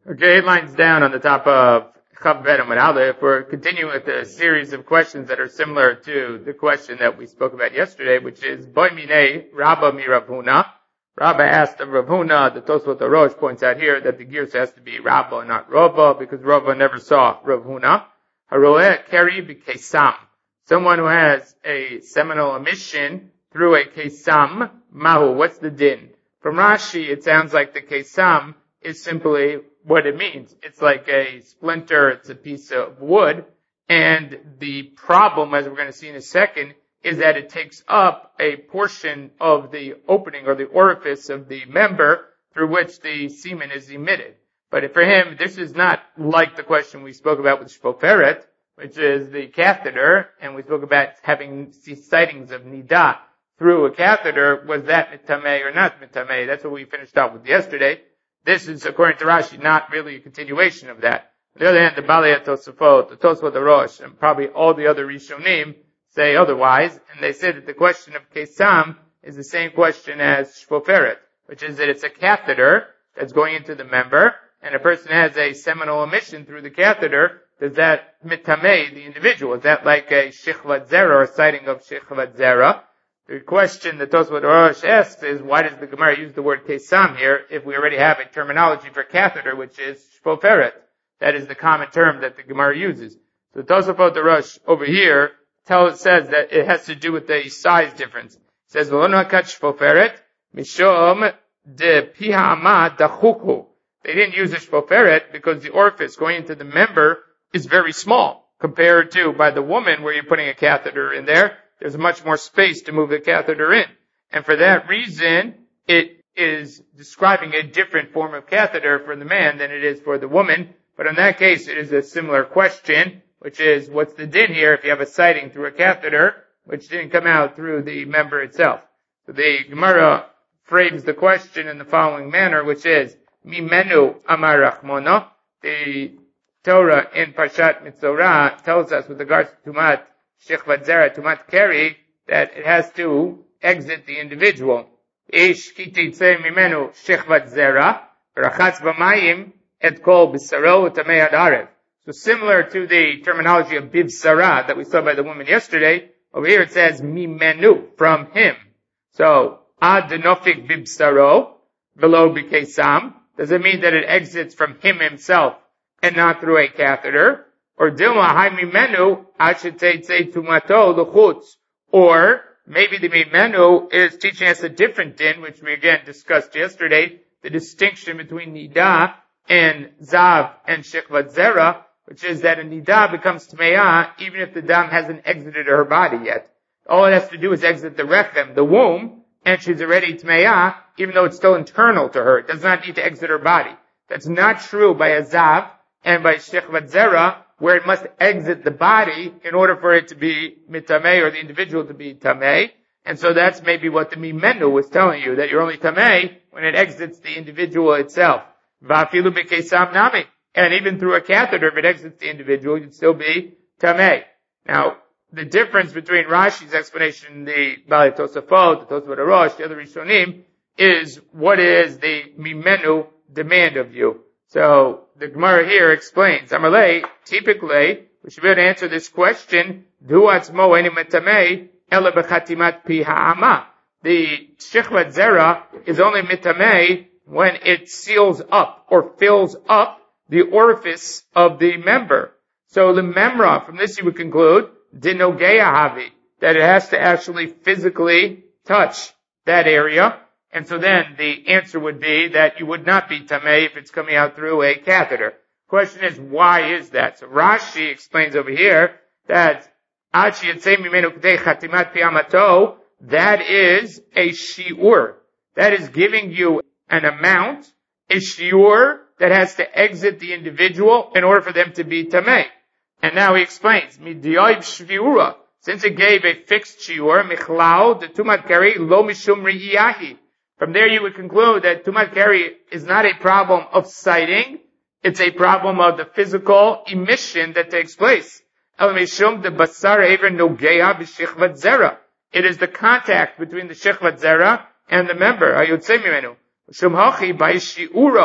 Okay, 8 lines down on the top of Chav Bet Amud Aleph, we're continuing with a series of questions that are similar to the question that we spoke about yesterday, which is Boy Minei Rabba mi Rav Huna. Rabba asked of Rav Huna. The Tosfot Arosh points out here that the Girs has to be Rabba, not Rava, because Rava never saw Rav Huna. Haroeh Keri b'Kesam. Someone who has a seminal emission through a Kesam, Mahu, what's the din? From Rashi, it sounds like the Kesam is simply what it means. It's like a splinter, it's a piece of wood, and the problem, as we're going to see in a second, is that it takes up a portion of the opening or the orifice of the member through which the semen is emitted. But for him, this is not like the question we spoke about with Shpoferet, which is the catheter, and we spoke about having sightings of Nida through a catheter. Was that mitameh or not mitameh? That's what we finished off with yesterday. This is, according to Rashi, not really a continuation of that. On the other hand, the Balei Tosafot, the Tosfot Arosh, and probably all the other Rishonim say otherwise, and they say that the question of Kesam is the same question as Shpoferet, which is that it's a catheter that's going into the member, and a person has a seminal emission through the catheter. Does that mitameh the individual? Is that like a Shechvat Zera or a sighting of Shechvat Zera? The question that Tosfot Arosh asks is, why does the Gemara use the word Kesam here if we already have a terminology for catheter, which is Shpoferet? That is the common term that the Gemara uses. So Tosfot Arosh over here says that it has to do with the size difference. It says, V'lo kat Shpoferet, mishom de pihama dachuku. They didn't use a Shpoferet because the orifice going into the member is very small compared to by the woman where you're putting a catheter in there. There's much more space to move the catheter in. And for that reason, it is describing a different form of catheter for the man than it is for the woman. But in that case, it is a similar question, which is, what's the din here if you have a sighting through a catheter, which didn't come out through the member itself? So the Gemara frames the question in the following manner, which is, Mimenu Amar Rachmono. The Torah in Parshat Mitzorah tells us with regards to Tumat Shechvat Zera, Tumat Keri, that it has to exit the individual. Ish kititze mimenu Shechvat Zera, Rachatz b'mayim et kol b'saro u'tamei ad arev. So similar to the terminology of bivsara that we saw by the woman yesterday, over here it says mimenu, from him. So ad denofik bivsaro, velo b'kesam. Does it mean that it exits from him himself and not through a catheter? Or dilma hai mimenu achetei tumato l'chutz. Or maybe the mimenu is teaching us a different din, which we again discussed yesterday, the distinction between nida and zav and shechvat zera, which is that a nida becomes tmeah even if the dam hasn't exited her body yet. All it has to do is exit the rechem, the womb, and she's already tmeah, even though it's still internal to her. It does not need to exit her body. That's not true by a zav and by shechvat zera, where it must exit the body in order for it to be mitameh, or the individual to be tameh. And so that's maybe what the mimenu was telling you, that you're only tameh when it exits the individual itself. Va'afilu b'kesam nami. And even through a catheter, if it exits the individual, you'd still be tameh. Now, the difference between Rashi's explanation, the Balei Tosafot, the Tosfot Arosh, the other Rishonim, is what is the mimenu demand of you. So the Gemara here explains, Amalei, typically, we should be able to answer this question, Du'atzmo eni mitameh, ela b'chatimat pi ha'ama. The Shechvat Zera is only mitameh when it seals up or fills up the orifice of the member. So the memra, from this you would conclude, dinogeya havi, that it has to actually physically touch that area. And so then the answer would be that you would not be tameh if it's coming out through a catheter. Question is, why is that? So Rashi explains over here that that is a shiur. That is giving you an amount, a shiur that has to exit the individual in order for them to be tameh. And now he explains, since it gave a fixed shiur, michlal, the tumat keri, lo mishum ri'iyahi. From there you would conclude that tumat keri is not a problem of sighting, it's a problem of the physical emission that takes place. El mishum de basar ever nogeya b'shechvat zera. It is the contact between the shechvat zera and the member. Ayotze mimenu. Shum hachi by shiura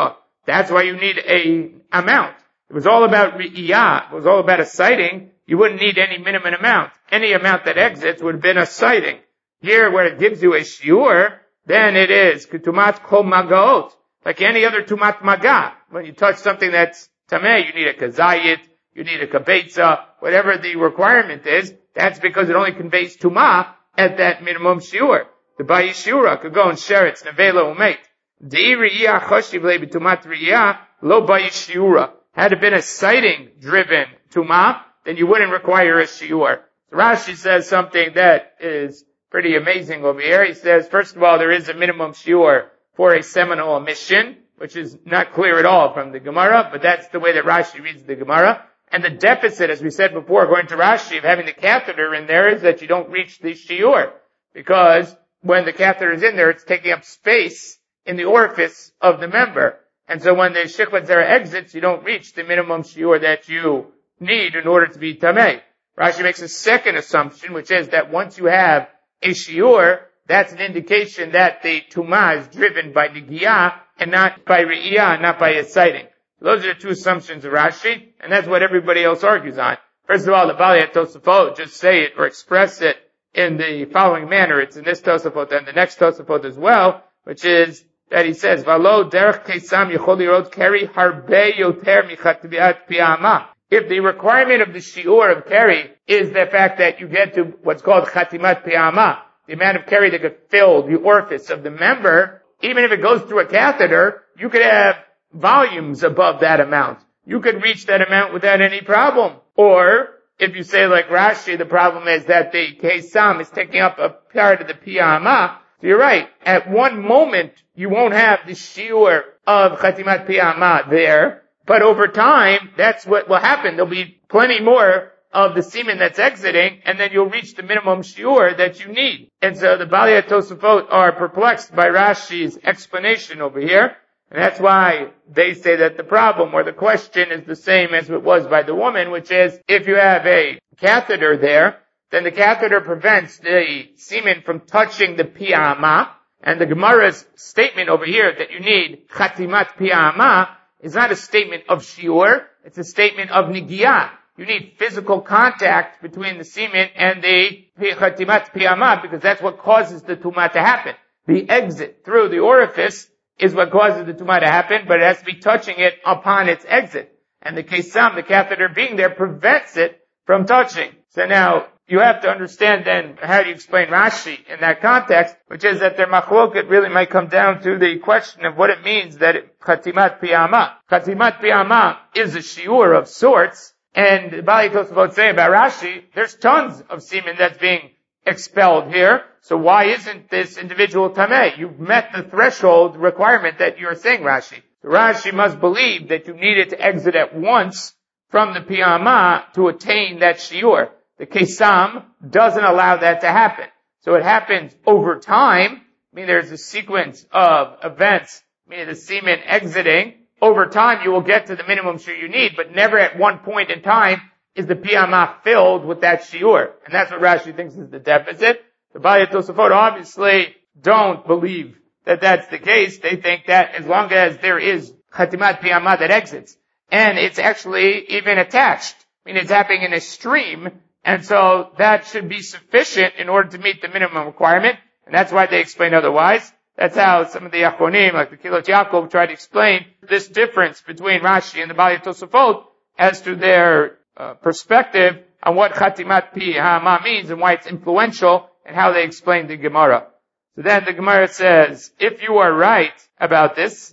That's why you need a amount. If it was all about Re'iyah, it was all about a sighting, you wouldn't need any minimum amount. Any amount that exits would have been a sighting. Here, where it gives you a shiur, then it is Ketumat Kol Magaot. Like any other Tumat Maga. When you touch something that's Tameh, you need a Kazayit, you need a Kabetza, whatever the requirement is, that's because it only conveys Tumah at that minimum shiur. The Bayi Shiura could go and share it, Nevela Umeit. Di Re'iyah Choshiv Le B'Tumat Re'iyah, Lo Bayi Shiura. Had it been a sighting driven Tumah, then you wouldn't require a shiur. So Rashi says something that is pretty amazing over here. He says, first of all, there is a minimum shiur for a seminal emission, which is not clear at all from the Gemara, but that's the way that Rashi reads the Gemara. And the deficit, as we said before, according to Rashi, of having the catheter in there is that you don't reach the shiur. Because when the catheter is in there, it's taking up space in the orifice of the member. And so when the Shechvat Zera exits, you don't reach the minimum shiur that you need in order to be Tameh. Rashi makes a second assumption, which is that once you have a shiur, that's an indication that the Tumah is driven by Nigiyah and not by Re'iyah, not by a sighting. Those are the two assumptions of Rashi, and that's what everybody else argues on. First of all, the Bali Tosafot just say it or express it in the following manner. It's in this Tosafot and the next Tosafot as well, which is that he says, Valo derech kesam yechol lirot keri harbe yoter michatviat piyama. If the requirement of the shiur of keri is the fact that you get to what's called chatimat piyama, the amount of keri that could fill the orifice of the member, even if it goes through a catheter, you could have volumes above that amount. You could reach that amount without any problem. Or, if you say like Rashi, the problem is that the kesam is taking up a part of the piyama, so you're right. At one moment, you won't have the shiur of chatimat piyama there, but over time, that's what will happen. There'll be plenty more of the semen that's exiting, and then you'll reach the minimum shiur that you need. And so the Bali Tosafot are perplexed by Rashi's explanation over here, and that's why they say that the problem or the question is the same as it was by the woman, which is, if you have a catheter there, then the catheter prevents the semen from touching the piyama, and the Gemara's statement over here that you need chatimat piyama is not a statement of shiur, it's a statement of nigiyah. You need physical contact between the semen and the chatimat piyama because that's what causes the tumah to happen. The exit through the orifice is what causes the tumah to happen, but it has to be touching it upon its exit. And the kesam, the catheter being there, prevents it from touching. So now, you have to understand then how do you explain Rashi in that context, which is that their machloket really might come down to the question of what it means that chatimat piyama. Chatimat piyama is a shiur of sorts, and the Bali Tosafot say about Rashi, there's tons of semen that's being expelled here, so why isn't this individual tameh? You've met the threshold requirement that you're saying, Rashi. So Rashi must believe that you needed to exit at once from the piyama to attain that shiur. The kesam doesn't allow that to happen. So it happens over time, meaning there's a sequence of events, meaning the semen exiting. Over time you will get to the minimum shiur you need, but never at one point in time is the piyama filled with that shiur. And that's what Rashi thinks is the deficit. The Bali Tosafot obviously don't believe that that's the case. They think that as long as there is chatimat piyama that exits, and it's actually even attached, I mean it's happening in a stream, and so that should be sufficient in order to meet the minimum requirement, and that's why they explain otherwise. That's how some of the Achronim, like the Kilot Yaakov, try to explain this difference between Rashi and the Bali Tosafot as to their perspective on what Chatimat Piyama means and why it's influential and how they explain the Gemara. So then the Gemara says, if you are right about this,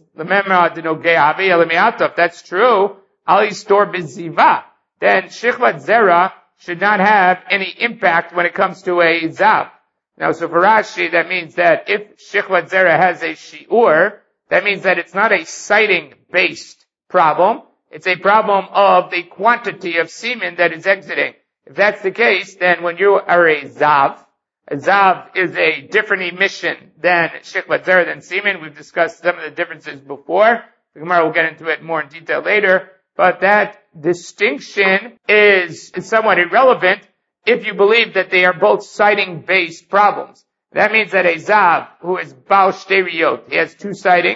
if that's true, Alistor Biziva, then Shechvat Zera should not have any impact when it comes to a Zav. Now, so for Rashi, that means that if Shechvat Zera has a shiur, that means that it's not a sighting-based problem. It's a problem of the quantity of semen that is exiting. If that's the case, then when you are a Zav is a different emission than Shechvat Zera, than semen. We've discussed some of the differences before. The Gemara will get into it more in detail later. But that distinction is somewhat irrelevant if you believe that they are both sighting-based problems. That means that a Zav who is Baal Shteriyot, he has two sightings,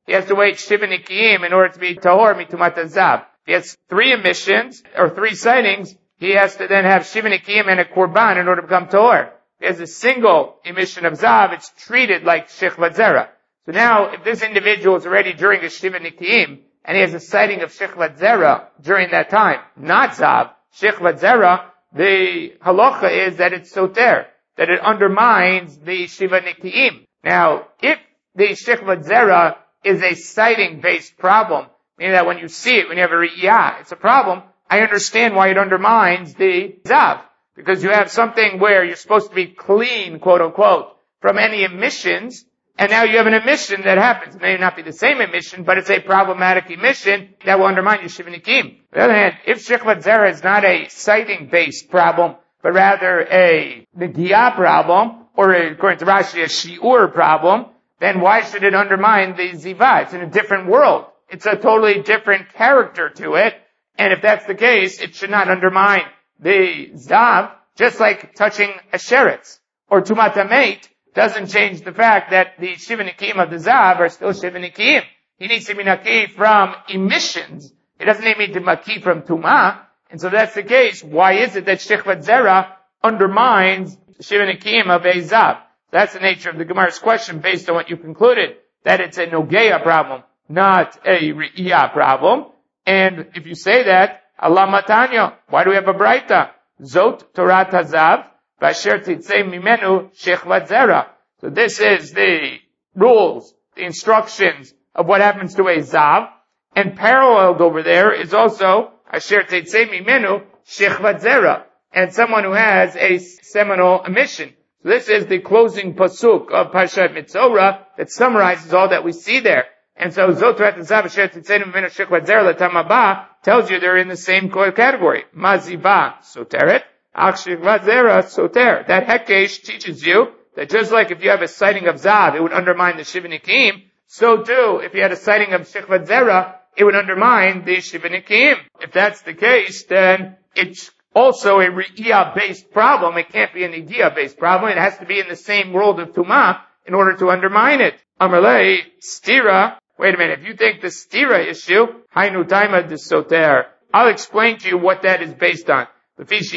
he has to wait Shiva Nikiyim in order to be Tahor Mitumat Zav. If he has 3 emissions, or 3 sightings, he has to then have Shiva Nikiyim and a Korban in order to become Tahor. If he has a single emission of Zav, it's treated like Shechvat Zera. So now, if this individual is already during a Shiva Nikiyim, and he has a sighting of Shechvat Zera during that time, not Zav, Shechvat Zera, the halacha is that it's soter, that it undermines the Shiva Nikiyim. Now, if the Shechvat Zera is a sighting-based problem, meaning that when you see it, when you have a Riyah, it's a problem, I understand why it undermines the Zav. Because you have something where you're supposed to be clean, quote unquote, from any emissions, and now you have an emission that happens. It may not be the same emission, but it's a problematic emission that will undermine your Shiva Nikiyim. On the other hand, if Shechvat Zera is not a sighting-based problem, but rather a Negiyah problem, or according to Rashi, a Shi'ur problem, then why should it undermine the Ziva? It's in a different world. It's a totally different character to it, and if that's the case, it should not undermine the Zav, just like touching a sheretz or Tumat HaMeit doesn't change the fact that the Shiva Nikiyim of the Zav are still Shiva Nikiyim. He needs to be Naki from emissions. He doesn't need to be Naki from Tumah. And so that's the case. Why is it that Shechvat Zera undermines Shiva Nikiyim of a Zav? That's the nature of the Gemara's question based on what you concluded, that it's a Nogeya problem, not a Re'iyah problem. And if you say that, Allah Matanya, why do we have a Braita? Zot Torah Tazav, Vasher Titzei Mimenu Shechvat Zera. So this is the rules, the instructions of what happens to a Zav. And paralleled over there is also Asher Titzei Mimenu Shechvat Zera, and someone who has a seminal emission. So this is the closing pasuk of Parshat Mitzorah that summarizes all that we see there. And so Zot Torah Tazav, Asher Titzei Mimenu Shechvat Zera L'Tamabah tells you they're in the same category. Maziba Soteret, Ach Shechvat Zera Soter. That Hekesh teaches you that just like if you have a sighting of Zav, it would undermine the Shiva Nikiyim, so too, if you had a sighting of Shechvat Zera, it would undermine the Shiva Nikiyim. If that's the case, then it's also a Re'iyah-based problem. It can't be an Negiyah-based problem. It has to be in the same world of Tumah in order to undermine it. Amarle, Stira. Wait a minute, if you think the Stira issue, Hainu Taima de Soter, I'll explain to you what that is based on. It's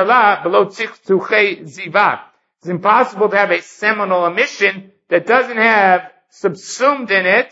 impossible to have a seminal emission that doesn't have subsumed in it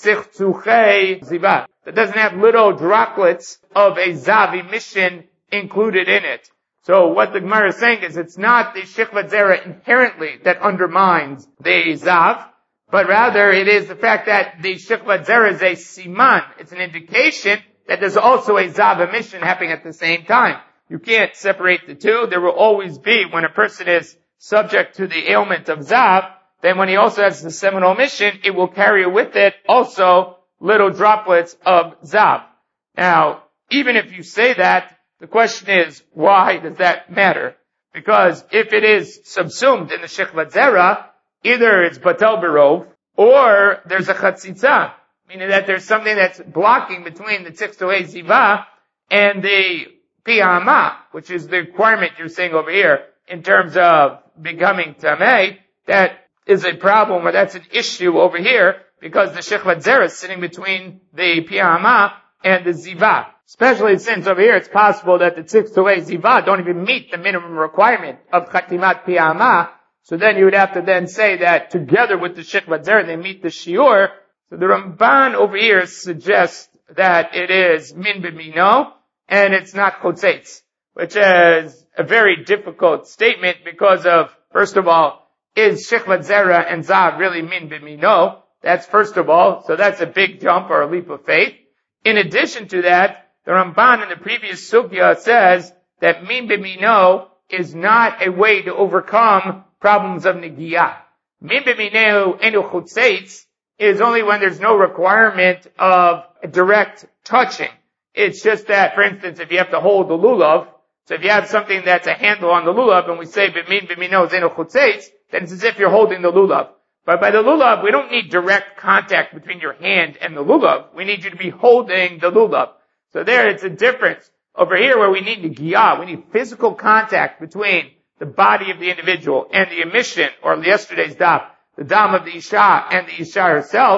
that doesn't have little droplets of a Zav emission included in it. So what the Gemara is saying is it's not the Shechvat Zera inherently that undermines the Zav, but rather it is the fact that the Shechvat Zera is a siman. It's an indication that there's also a Zav emission happening at the same time. You can't separate the two. There will always be, when a person is subject to the ailment of Zav, then when he also has the seminal emission, it will carry with it also little droplets of Zav. Now, even if you say that, the question is, why does that matter? Because if it is subsumed in the Shechvat Zera, either it's Batel Berov, or there's a Chatzitza, meaning that there's something that's blocking between the Tziktoei Ziva and the Piyama, which is the requirement you're saying over here in terms of becoming Tameh. That is a problem, or that's an issue over here, because the Shechvat Zera is sitting between the Piyama and the Ziva. Especially since over here it's possible that the Tziktoei Ziva don't even meet the minimum requirement of Chatimat Piyama. So then you would have to then say that together with the Shechvat Zera they meet the Shiur. So the Ramban over here suggests that it is Min B'mino and it's not Chotzetz, which is a very difficult statement because of, first of all, is Shechvat Zera and Zav really Min B'mino? That's first of all, so that's a big jump or a leap of faith. In addition to that, the Ramban in the previous sugya says that Min B'mino is not a way to overcome problems of Negiyah. Min B'mino enu Chotzetz is only when there's no requirement of direct touching. It's just that, for instance, if you have to hold the lulav, so if you have something that's a handle on the lulav, and we say Min B'mino enu Chotzetz, then it's as if you're holding the lulav. But by the lulav, we don't need direct contact between your hand and the lulav. We need you to be holding the lulav. So there it's a difference. Over here where we need Negiyah, we need physical contact between the body of the individual and the emission, or yesterday's daf, the dam of the Isha and the Isha herself.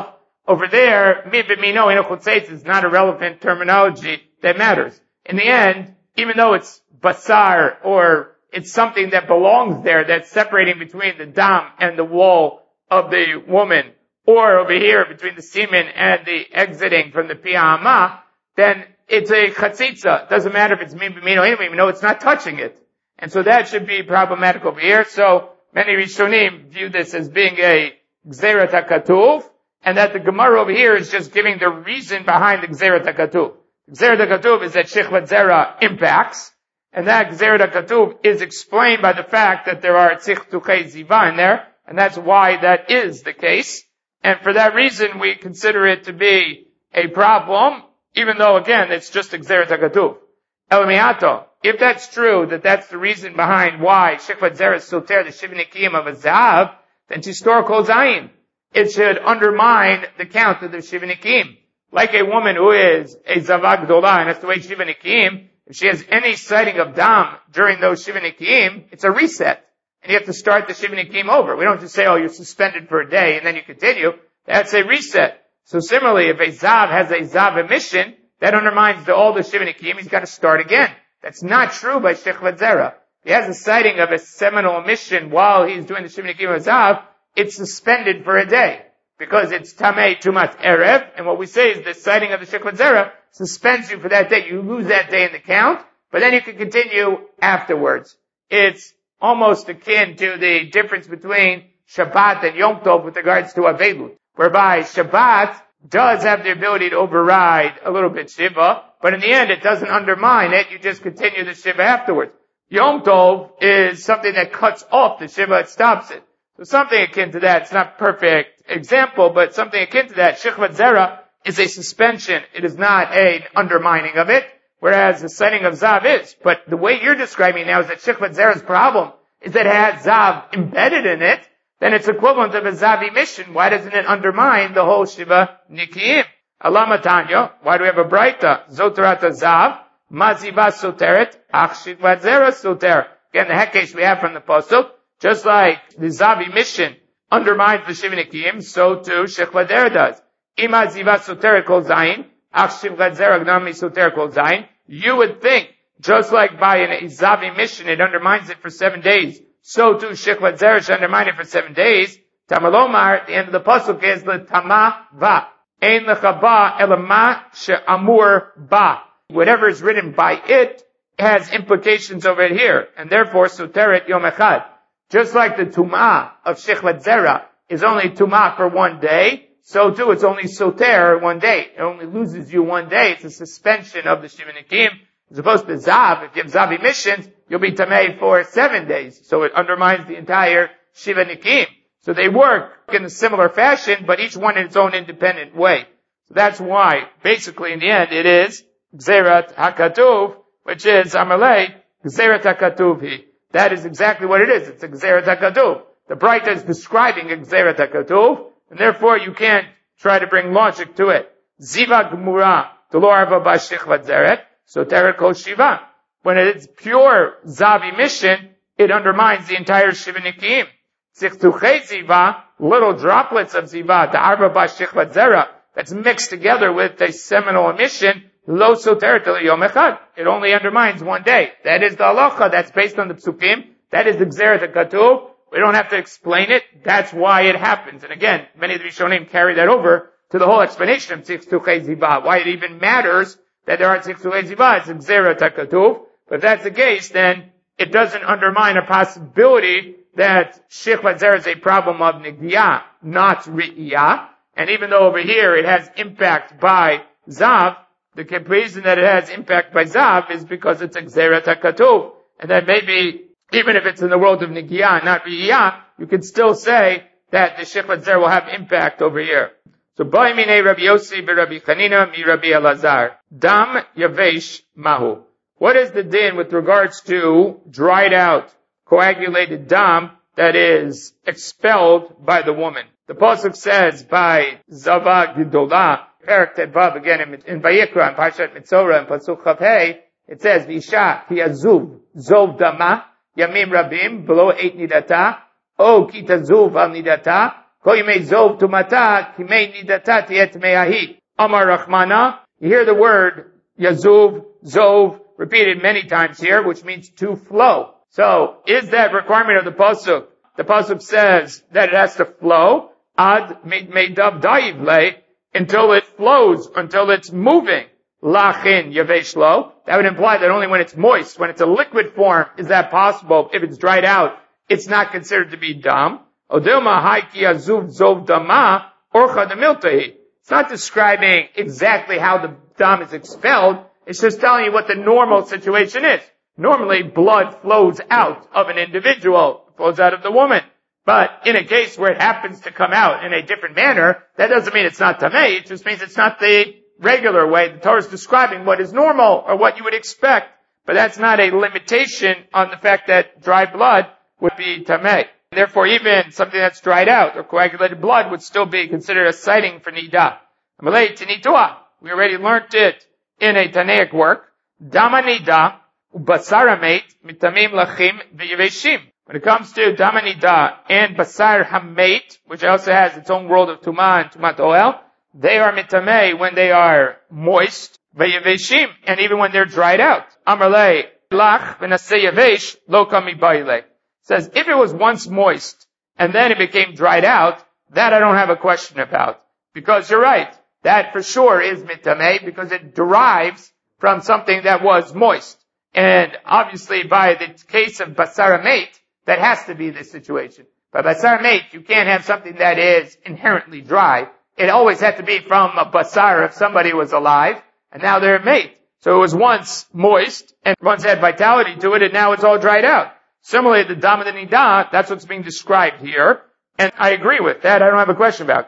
over there, min b'mino eno chutzeitz is not a relevant terminology that matters. In the end, even though it's basar, or it's something that belongs there, that's separating between the dam and the wall of the woman, or over here between the semen and the exiting from the piyama, then it's a chatzitza. It doesn't matter if it's min b'mino eno, even though it's not touching it. And so that should be problematic over here. So many Rishonim view this as being a gzerat hakatuv, and that the Gemara over here is just giving the reason behind the gzerat hakatuv. Gzerat hakatuv is that shechvat zera impacts, and that gzerat hakatuv is explained by the fact that there are tzich tuchei ziva in there, and that's why that is the case. And for that reason, we consider it to be a problem, even though again it's just a gzerat hakatuv. Elamiato, if that's true, that that's the reason behind why shechvat zera is soter the shivnikim of a zav, then tistor kol zayin. It should undermine the count of the shivnikim. Like a woman who is a zavag gdola and has to wait shivnikim, if she has any sighting of dam during those shivnikim, it's a reset. And you have to start the shivnikim over. We don't just say, oh, you're suspended for a day and then you continue. That's a reset. So similarly, if a zav has a zav emission, that undermines all the shivnikim, he's got to start again. That's not true by shechvat zera. If he has a sighting of a seminal emission while he's doing the shivnikim of zav, it's suspended for a day. Because it's tamei tumat erev, and what we say is the sighting of the shechvat zera suspends you for that day. You lose that day in the count, but then you can continue afterwards. It's almost akin to the difference between Shabbat and Yom Tov with regards to Avelut, whereby Shabbat does have the ability to override a little bit Shiva, but in the end it doesn't undermine it, you just continue the Shiva afterwards. Yom Tov is something that cuts off the Shiva, it stops it. So something akin to that, it's not a perfect example, but something akin to that, Shechvat Zera is a suspension, it is not an undermining of it, whereas the sighting of Zav is. But the way you're describing now is that Shechvat Zera's problem is that it has Zav embedded in it, then it's equivalent of a Zav emission. Why doesn't it undermine the whole Shiva Nikiyim? Allah Matanya, why do we have a Braita? Zotarata Zav, Maziva Soteret, Ach Shechvat Zera Soter. Again, the hekesh we have from the Pasuk, just like the Zav emission undermines the Shiva Nikiyim, so too Shechvat Zera does. Ima Ziva Soteret Kol Zayin, Ach Shechvat Zera Gnami Soter Kol Zayin. You would think, just like by an Zav emission, it undermines it for 7 days, so too Shechvat Zera should undermine it for 7 days. Tamalomar, at the end of the pasuk is the Tama Va. Ein lecha ba elama she'amur ba. Whatever is written by it has implications over it here, and therefore Soteret Yom Echad. Just like the Tumah of Shechvat Zera is only Tumah for 1 day, so too it's only Soter 1 day. It only loses you 1 day. It's a suspension of the Shiva Nikim. As opposed to Zav, if you have Zav emissions, you'll be Tamei for 7 days. So it undermines the entire Shiva Nikim. So they work in a similar fashion, but each one in its own independent way. So that's why, basically in the end, it is Gzerat HaKatuv, which is Amalei, Gzerat HaKatuvhi. That is exactly what it is. It's a Gzerat HaKatuv. The Braita is describing a Gzerat HaKatuv, and therefore you can't try to bring logic to it. Ziva Gmura, Delor Ava Bashechvat Zeret, Soter Kol Shiva. When it's pure Zav emission, it undermines the entire Shiva Nikim. Tzich Ziva, little droplets of Ziva, the Arba Bashechvat Zera, that's mixed together with a seminal emission, Lo Soter Tel Yom Echad. It only undermines 1 day. That is the halacha, that's based on the psukim. That is the Gzerat HaKatuv. We don't have to explain it. That's why it happens. And again, many of the Rishonim carry that over to the whole explanation of Tzich Ziva, why it even matters that there are Tzich Ziva. It's a Gzerat HaKatuv. But if that's the case, then it doesn't undermine a possibility that Shechvat Zera is a problem of Nigiyah, not Ri'iyah. And even though over here it has impact by Zav, the reason that it has impact by Zav is because it's a Gzerat HaKatuv. And that maybe, even if it's in the world of Nigiyah, not Ri'iyah, you can still say that the Shechvat Zera will have impact over here. So, Ba'y minei Rabbi Yossi v'Rabbi Chanina mi Rabbi Elazar. Dam yavesh mahu. What is the din with regards to dried out, coagulated dam that is expelled by the woman? The pasuk says by Zava Gidolah, Perak Tedvav, again in Vayikra, in Parshat Mitzorah, in Pasuk Chav Hei, it says, Visha ki azuv, zov dama, yamim rabim, below 8 nidata, o ki tazuv al nidata, Kol yimei zov tumata, kimei nidata tiet me'ahi. Amar Rachmana, you hear the word yazuv, zov, repeated many times here, which means to flow. So, is that requirement of the pasuk? The pasuk says that it has to flow, ad meidav da'iv le, until it flows, until it's moving. Lachin yavesh lo. That would imply that only when it's moist, when it's a liquid form, is that possible. If it's dried out, it's not considered to be dam. Odilma haiki yazuv zov dama, orcha demiltahi. It's not describing exactly how the dam is expelled. It's just telling you what the normal situation is. Normally, blood flows out of an individual, flows out of the woman. But in a case where it happens to come out in a different manner, that doesn't mean it's not tamei. It just means it's not the regular way. The Torah is describing what is normal or what you would expect. But that's not a limitation on the fact that dry blood would be tamei. Therefore, even something that's dried out or coagulated blood would still be considered a sighting for nidah. We already learned it in a Tanaic work. Dama nidah ubasar hamet mitamim lachim v'yeveshim. When it comes to dama nidah and basar hamet, which also has its own world of tumah and tumat oil, they are mitamei when they are moist, v'yeveshim, and even when they're dried out. Amarle lach v'naseh yevesh lo kami ba'ile. Says, if it was once moist, and then it became dried out, that I don't have a question about. Because you're right, that for sure is mitamei, because it derives from something that was moist. And obviously by the case of basar hamet, that has to be the situation. By basar hamet, you can't have something that is inherently dry. It always had to be from a basar if somebody was alive, and now they're mate. So it was once moist, and once had vitality to it, and now it's all dried out. Similarly, the dam and the nidah, that's what's being described here. And I agree with that. I don't have a question about.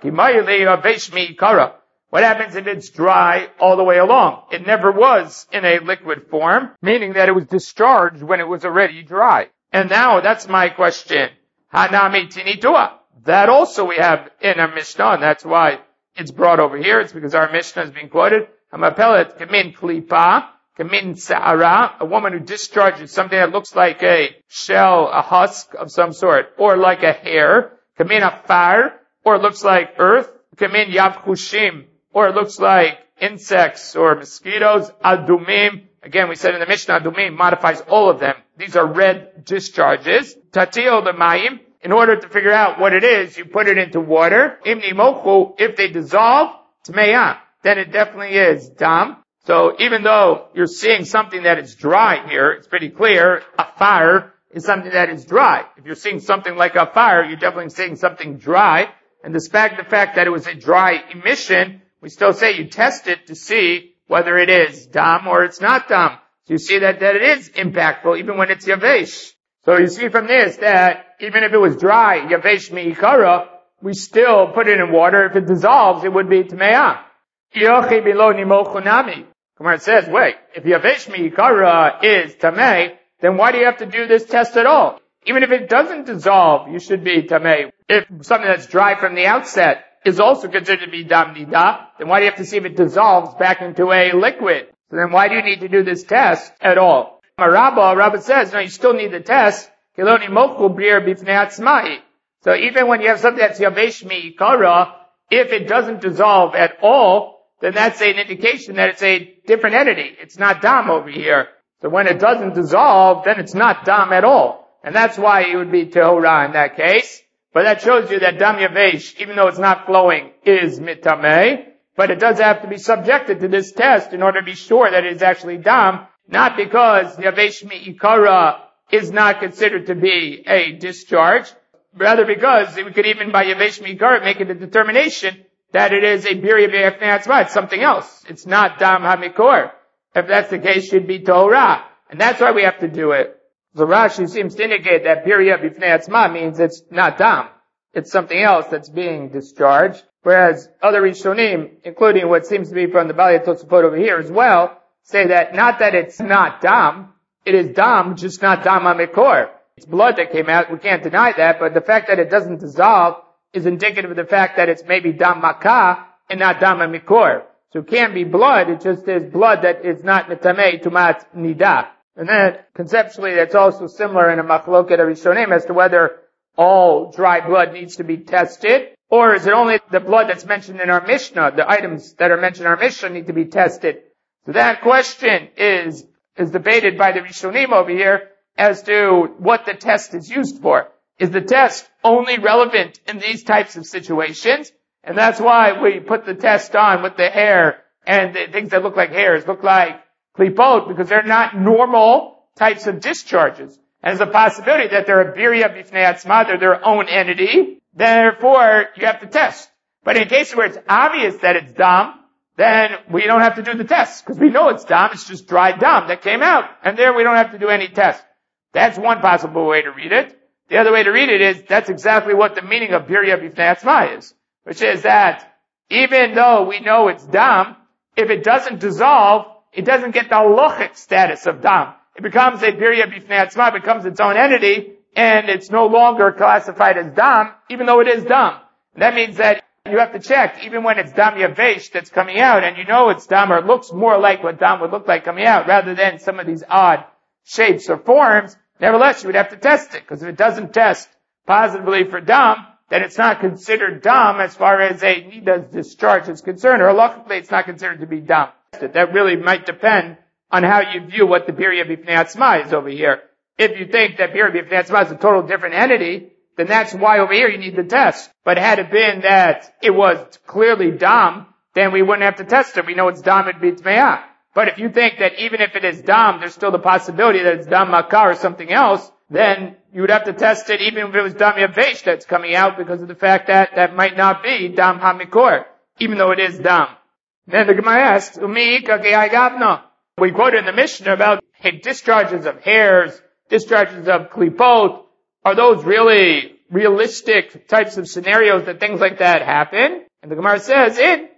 What happens if it's dry all the way along? It never was in a liquid form, meaning that it was discharged when it was already dry. And now that's my question. Hanami tinitua. That also we have in our Mishnah, and that's why it's brought over here. It's because our Mishnah is being quoted. Hamapelet kamin klipa. Kamin sa'ara, a woman who discharges something that looks like a shell, a husk of some sort, or like a hair. Kamin afar, or it looks like earth. Kamin yavchushim, or it looks like insects or mosquitoes. Adumim, again we said in the Mishnah, adumim modifies all of them. These are red discharges. Tatio l'mayim, in order to figure out what it is, you put it into water. Imni mochu, if they dissolve, tmeya, then it definitely is dam. So even though you're seeing something that is dry here, it's pretty clear, a fire is something that is dry. If you're seeing something like a fire, you're definitely seeing something dry. And despite the fact that it was a dry emission, we still say you test it to see whether it is dam or it's not dam. So you see that it is impactful even when it's yavesh. So you see from this that even if it was dry, yavesh mi'ikara, we still put it in water. If it dissolves, it would be tmeah. Yochi bilo nimochunami. Gemara says, wait, if yavesh mi'ikara is tamei, then why do you have to do this test at all? Even if it doesn't dissolve, you should be tamei. If something that's dry from the outset is also considered to be dam nidah, then why do you have to see if it dissolves back into a liquid? So then why do you need to do this test at all? Rabba says, no, you still need the test. Kiloni mochu brir bifnei atzmai. So even when you have something that's yavesh mi'ikara, if it doesn't dissolve at all, then that's an indication that it's a different entity. It's not dam over here. So when it doesn't dissolve, then it's not dam at all. And that's why it would be tehora in that case. But that shows you that dam yavesh, even though it's not flowing, is mitamei. But it does have to be subjected to this test in order to be sure that it is actually dam. Not because yavesh mi'ikara is not considered to be a discharge. Rather because we could even by yavesh mi'ikara make it a determination that it is a birya b'yafnei atzma. It's something else. It's not dam hamikor. If that's the case, it should be Torah. And that's why we have to do it. So Rashi seems to indicate that birya b'yafnei atzma means it's not dam. It's something else that's being discharged. Whereas other Rishonim, including what seems to be from the Bali Tosafot over here as well, say that not that it's not dam, it is dam, just not dam hamikor. It's blood that came out. We can't deny that, but the fact that it doesn't dissolve is indicative of the fact that it's maybe dam makah and not dam mikor. So it can be blood, it just is blood that is not mitamei tumat nidah. And then conceptually that's also similar in a machloket of Rishonim as to whether all dry blood needs to be tested Or is it only the blood that's mentioned in our Mishnah? The items that are mentioned in our Mishnah need to be tested. So that question is debated by the Rishonim over here as to what the test is used for. Is the test only relevant in these types of situations? And that's why we put the test on with the hair and the things that look like hairs, look like klipot, because they're not normal types of discharges. And there's a possibility that they're a birya bifnei atzma, they're their own entity, therefore you have to test. But in cases where it's obvious that it's dam, then we don't have to do the test, because we know it's dam, it's just dried dam that came out, and there we don't have to do any test. That's one possible way to read it. The other way to read it is, that's exactly what the meaning of birya bifnei atzma is, which is that even though we know it's dam, if it doesn't dissolve, it doesn't get the halachic status of dam. It becomes a birya bifnei atzma, becomes its own entity, and it's no longer classified as dam, even though it is dam. That means that you have to check, even when it's dam yavesh that's coming out, and you know it's dam, or it looks more like what dam would look like coming out, rather than some of these odd shapes or forms, nevertheless you would have to test it, because if it doesn't test positively for dam, then it's not considered dam as far as a nida's discharge is concerned, or halachically it's not considered to be dam. That really might depend on how you view what the birya bifnei atzma is over here. If you think that birya bifnei atzma is a total different entity, then that's why over here you need the test. But had it been that it was clearly dam, then we wouldn't have to test it. We know it's dam at bitmeah. But if you think that even if it is dam, there's still the possibility that it's dam makar or something else, then you would have to test it even if it was dam yavesh that's coming out, because of the fact that that might not be dam hamikor, even though it is dam. Then the Gemara asks, we quoted in the Mishnah about discharges of hairs, discharges of klipot. Are those really realistic types of scenarios that things like that happen? And the Gemara says,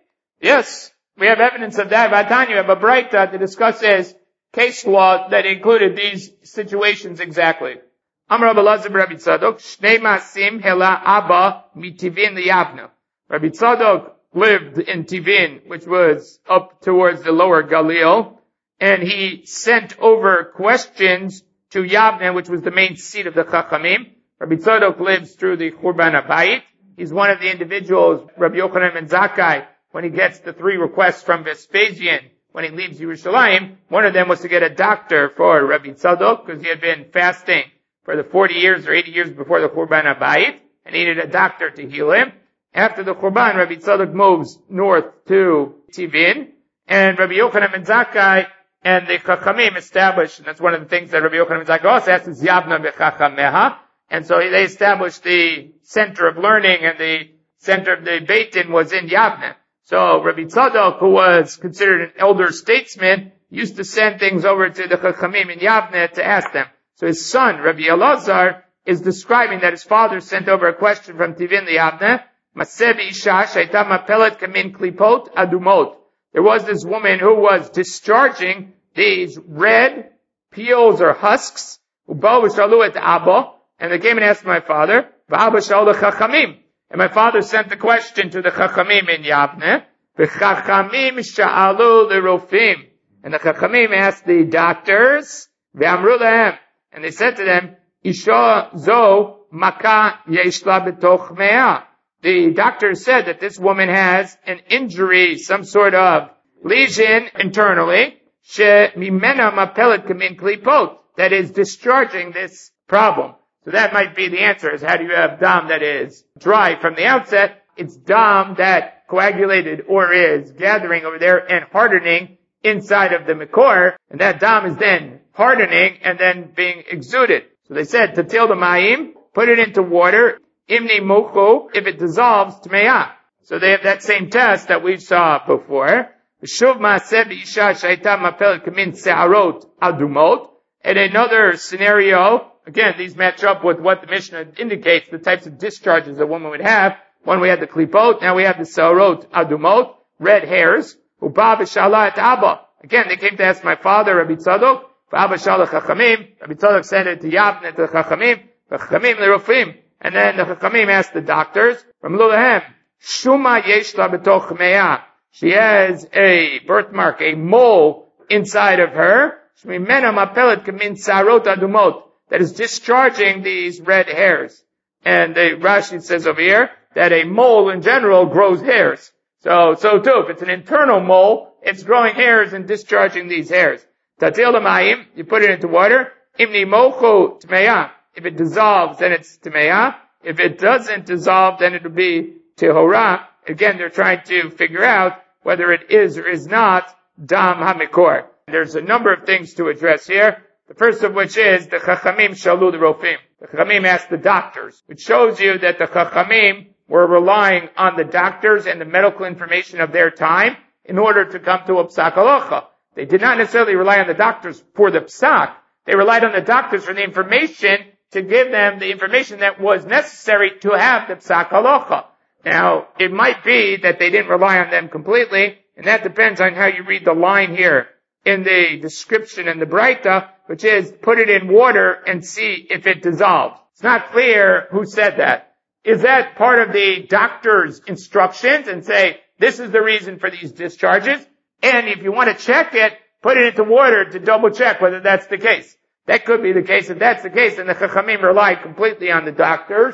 yes, we have evidence of that. Vatanya, we have a braita that discusses case law that included these situations exactly. Amar Rabbi Elazar Rabbi Tzadok, Shnei Masim Hela Abba Mitivin Liyavna. Rabbi Tzadok lived in Tivin, which was up towards the lower Galil, and he sent over questions to Yavne, which was the main seat of the Chachamim. Rabbi Tzadok lives through the Churban Abayit. He's one of the individuals, Rabbi Yochanan ben Zakkai, when he gets the 3 requests from Vespasian, when he leaves Yerushalayim, one of them was to get a doctor for Rabbi Tzadok, because he had been fasting for the 40 years or 80 years before the Churban Abayit, and needed a doctor to heal him. After the Churban, Rabbi Tzadok moves north to Tivin, and Rabbi Yochanan ben Zakkai and the Chachamim established, and that's one of the things that Rabbi Yochanan ben Zakkai also asked, is Yavna bechachameha. And so they established the center of learning, and the center of the Beit Din was in Yavna. So Rabbi Tzadok, who was considered an elder statesman, used to send things over to the Chachamim in Yavna to ask them. So his son, Rabbi Elazar, is describing that his father sent over a question from Tivin Yavna. Masebi Isha Shaita Mapelet Kamin Klipot Adumot. There was this woman who was discharging these red peels or husks. Ubav Shalu et Abba, and they came and asked my father. V'Abba Shalu Chachamim, and my father sent the question to the Chachamim in Yavne. V'Chachamim Sha'alu L'Rofim, and the Chachamim asked the doctors. V'Amru Lehem, and they said to them, Isha Zo Maka Yeshla B'Toch Me'ah. The doctor said that this woman has an injury, some sort of lesion internally, she'mimena mapelet kamin klipot, that is discharging this problem. So that might be the answer, is how do you have dam that is dry from the outset? It's dam that coagulated or is gathering over there and hardening inside of the mikor, and that dam is then hardening and then being exuded. So they said, tatil the ma'im, put it into water, Imni mocho, if it dissolves, tmeah. So they have that same test that we saw before. Shuv ma'aseh b'isha shaita mapel kamin se'arot adumot. In another scenario, again, these match up with what the Mishnah indicates, the types of discharges a woman would have. One, we had the klipot, now we have the se'arot adumot, red hairs. Uba b'shala et abba. Again, they came to ask my father, Rabbi Tzadok. V'abba shala chachamim. Rabbi Tzadok sent it to Yavne, to the chachamim. V'chachamim l'rofim. And then the Chachamim asked the doctors, Shuma yeshla b'toch me'ah. She has a birthmark, a mole inside of her, that is discharging these red hairs. And the Rashi says over here, that a mole in general grows hairs. So too, if it's an internal mole, it's growing hairs and discharging these hairs. Tatil l'mayim, you put it into water. Imni mochu tmeya. If it dissolves, then it's tmeya. If it doesn't dissolve, then it'll be tehora. Again, they're trying to figure out whether it is or is not dam hamikor. There's a number of things to address here. The first of which is the Chachamim shalu the Rofim. The Chachamim asked the doctors, which shows you that the Chachamim were relying on the doctors and the medical information of their time in order to come to a psak halacha. They did not necessarily rely on the doctors for the psak. They relied on the doctors for the information to give them the information that was necessary to have the psak halacha. Now, it might be that they didn't rely on them completely, and that depends on how you read the line here in the description in the Braita, which is put it in water and see if it dissolves. It's not clear who said that. Is that part of the doctor's instructions and say, this is the reason for these discharges? And if you want to check it, put it into water to double check whether that's the case. That could be the case. If that's the case, then the Chachamim relied completely on the doctors,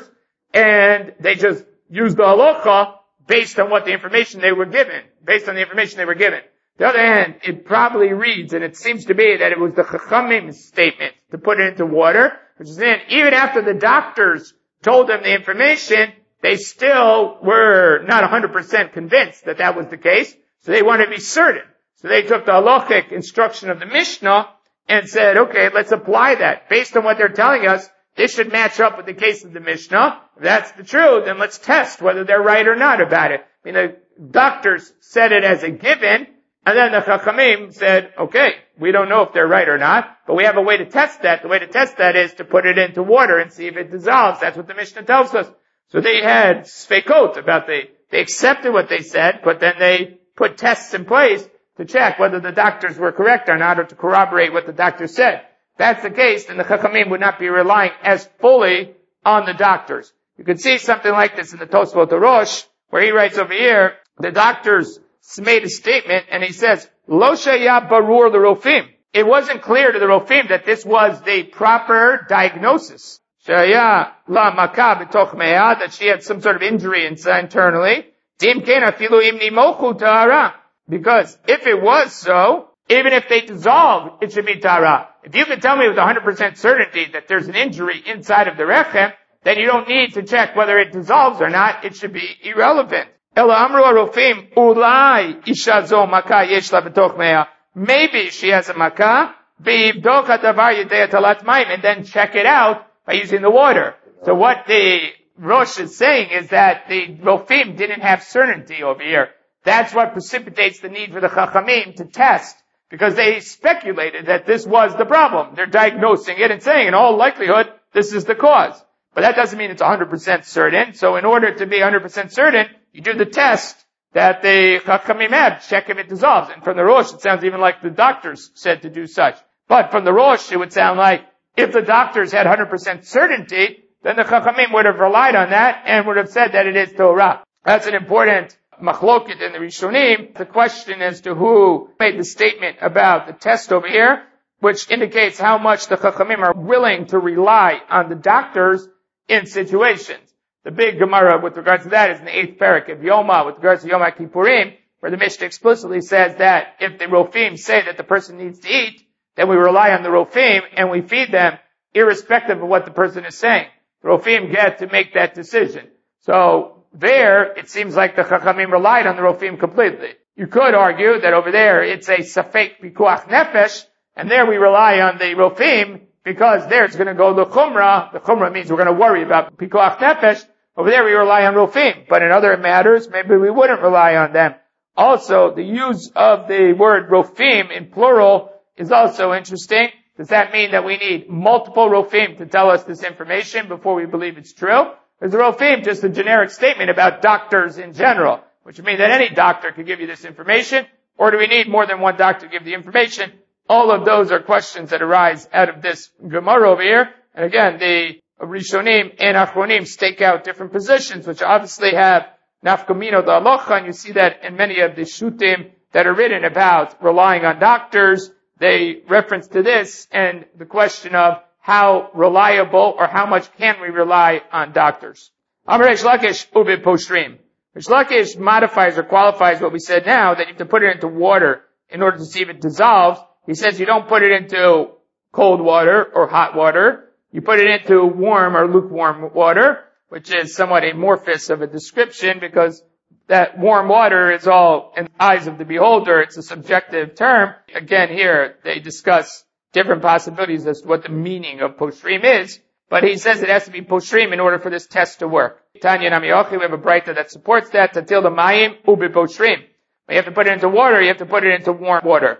and they just used the halacha based on what the information they were given, based on the information they were given. On the other hand, it probably reads, and it seems to be that it was the Chachamim's statement to put it into water, which is in, even after the doctors told them the information, they still were not 100% convinced that that was the case, so they wanted to be certain. So they took the halachic instruction of the Mishnah and said, okay, let's apply that. Based on what they're telling us, this should match up with the case of the Mishnah. If that's the truth, then let's test whether they're right or not about it. I mean, the doctors said it as a given, and then the Chachamim said, okay, we don't know if they're right or not, but we have a way to test that. The way to test that is to put it into water and see if it dissolves. That's what the Mishnah tells us. So they had sfekot about they accepted what they said, but then they put tests in place to check whether the doctors were correct or not, or to corroborate what the doctors said. If that's the case, then the Chachamim would not be relying as fully on the doctors. You could see something like this in the Tosfot Rosh, where he writes over here, the doctors made a statement, and he says, Lo shaya barur l'rofim. It wasn't clear to the Rofim that this was the proper diagnosis. Shaya la maka b'toch me'ah, that she had some sort of injury internally. Dim ken afilu im nimochu ta'ara. Because if it was so, even if they dissolved, it should be ta'ara. If you can tell me with 100% certainty that there's an injury inside of the rechem, then you don't need to check whether it dissolves or not. It should be irrelevant. Ela amru arofim, ulai isha zo maka yesh la b'toch me'ah. Maybe she has a makah, be'ibdoch hadavar yedei talat mayim, and then check it out by using the water. So what the Rosh is saying is that the Rofim didn't have certainty over here. That's what precipitates the need for the Chachamim to test, because they speculated that this was the problem. They're diagnosing it and saying, in all likelihood, this is the cause. But that doesn't mean it's 100% certain. So in order to be 100% certain, you do the test that the Chachamim have, check if it dissolves. And from the Rosh, it sounds even like the doctors said to do such. But from the Rosh, it would sound like if the doctors had 100% certainty, then the Chachamim would have relied on that and would have said that it is Torah. That's an important machloket in the Rishonim. The question as to who made the statement about the test over here, which indicates how much the Chachamim are willing to rely on the doctors in situations. The big Gemara with regards to that is in the 8th parak of Yoma, with regards to Yom HaKippurim, where the Mishnah explicitly says that if the Rofim say that the person needs to eat, then we rely on the Rofim and we feed them irrespective of what the person is saying. The Rofim get to make that decision. So there, it seems like the Chachamim relied on the Rofim completely. You could argue that over there it's a Safek Pikuach Nefesh, and there we rely on the Rofim because there it's going to go the Chumrah. The Chumrah means we're going to worry about Pikuach Nefesh. Over there we rely on Rofim. But in other matters, maybe we wouldn't rely on them. Also, the use of the word Rofim in plural is also interesting. Does that mean that we need multiple Rofim to tell us this information before we believe it's true? Is the Rofim just a generic statement about doctors in general, which would mean that any doctor could give you this information? Or do we need more than one doctor to give the information? All of those are questions that arise out of this Gemara over here. And again, the Rishonim and Achronim stake out different positions, which obviously have nafkamino da halacha, and you see that in many of the shutim that are written about relying on doctors. They reference to this and the question of how reliable or how much can we rely on doctors. Amar Reish Lakish ubi poshrim. Reish Lakish modifies or qualifies what we said now, that you have to put it into water in order to see if it dissolves. He says you don't put it into cold water or hot water. You put it into warm or lukewarm water, which is somewhat amorphous of a description because that warm water is all in the eyes of the beholder. It's a subjective term. Again, here they discuss different possibilities as to what the meaning of poshrim is, but he says it has to be poshrim in order for this test to work. Tanya Namiochi, we have a braita that supports that. Tatil the mayim ubi poshrim. You have to put it into water. You have to put it into warm water.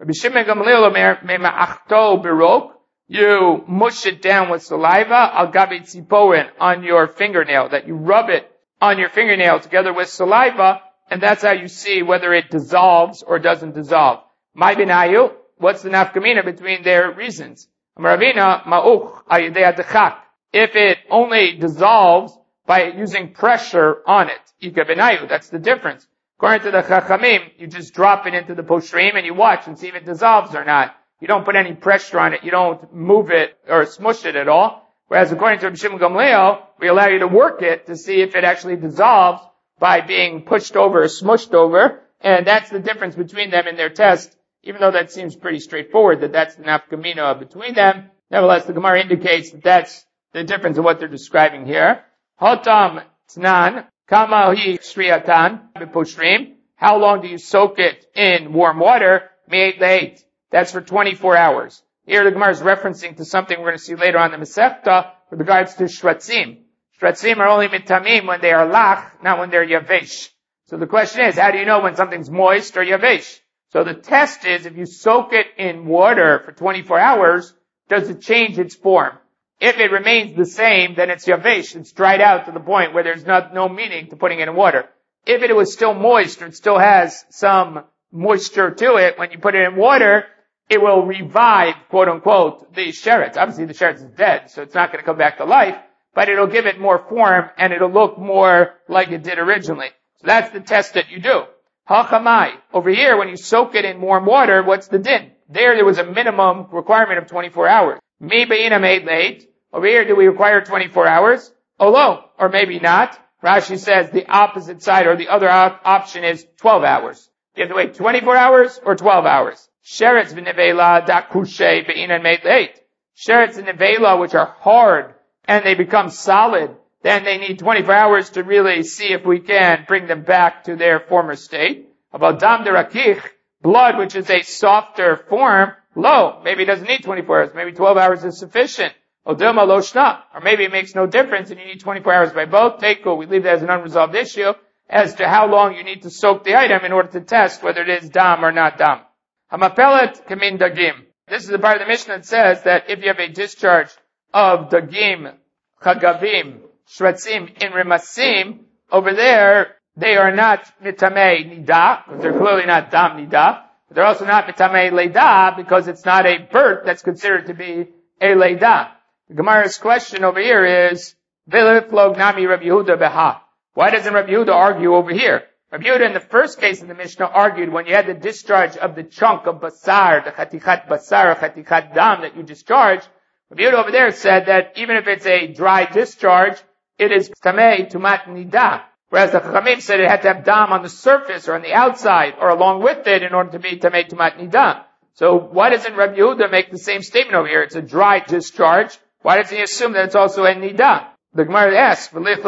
You mush it down with saliva al gabi tziporin on your fingernail, that you rub it on your fingernail together with saliva, and that's how you see whether it dissolves or doesn't dissolve. My binayu, what's the nafkamina between their reasons? Ravina ma'uch ayidei adechak. If it only dissolves by using pressure on it, ika binayu, that's the difference. According to the Chachamim, you just drop it into the poshrim and you watch and see if it dissolves or not. You don't put any pressure on it. You don't move it or smush it at all. Whereas according to Rabbi Shimon Gamliel, we allow you to work it to see if it actually dissolves by being pushed over or smushed over. And that's the difference between them in their test, even though that seems pretty straightforward that that's the nafkamina between them. Nevertheless, the Gemara indicates that that's the difference in what they're describing here. Hotam tnan. Kama hi shriatan b'poshrim. How long do you soak it in warm water? Me'et le'et. That's for 24 hours. Here the Gemara is referencing to something we're going to see later on in the Masechta with regards to shratzim. Shratzim are only mitamim when they are lach, not when they're yavesh. So the question is, how do you know when something's moist or yavesh? So the test is, if you soak it in water for 24 hours, does it change its form? If it remains the same, then it's yavesh. It's dried out to the point where there's no meaning to putting it in water. If it was still moist, or it still has some moisture to it, when you put it in water, it will revive, quote unquote, the sheretz. Obviously the sheretz is dead, so it's not going to come back to life, but it'll give it more form, and it'll look more like it did originally. So that's the test that you do. Hachamai. Over here, when you soak it in warm water, what's the din? There was a minimum requirement of 24 hours. Mi be'ina made late. Over here, do we require 24 hours? Olo, or maybe not. Rashi says the opposite side, or the other option is 12 hours. You have to wait 24 hours or 12 hours. Sheretz v'nevela da kushe be'ina made late. Sheretz and nevela, which are hard, and they become solid, then they need 24 hours to really see if we can bring them back to their former state. About dam derakich, blood, which is a softer form, lo, maybe it doesn't need 24 hours, maybe 12 hours is sufficient. Odilma lo shna, or maybe it makes no difference and you need 24 hours by both. Teiko, we leave that as an unresolved issue as to how long you need to soak the item in order to test whether it is dam or not dam. Hamapelet kamin dagim. This is the part of the Mishnah that says that if you have a discharge of dagim, chagavim, shratzim, in remasim, over there, they are not mitamei nida, because they're clearly not dam nida. But they're also not mitamei leida, because it's not a birth that's considered to be a leida. The Gemara's question over here is, Viliflog nami Rabbi Yehuda beha. Why doesn't Rabbi Yehuda argue over here? Rabbi Yehuda in the first case of the Mishnah argued when you had the discharge of the chunk of basar, the chatichat basar, or chatichat dam that you discharged, Rabbi Yehuda over there said that even if it's a dry discharge, it is tamei tumat nida. Whereas the Chachamim said it had to have dam on the surface or on the outside or along with it in order to be tamei tumat nida. So why doesn't Rabbi Yehuda make the same statement over here? It's a dry discharge. Why doesn't he assume that it's also a nida? The Gemara asks,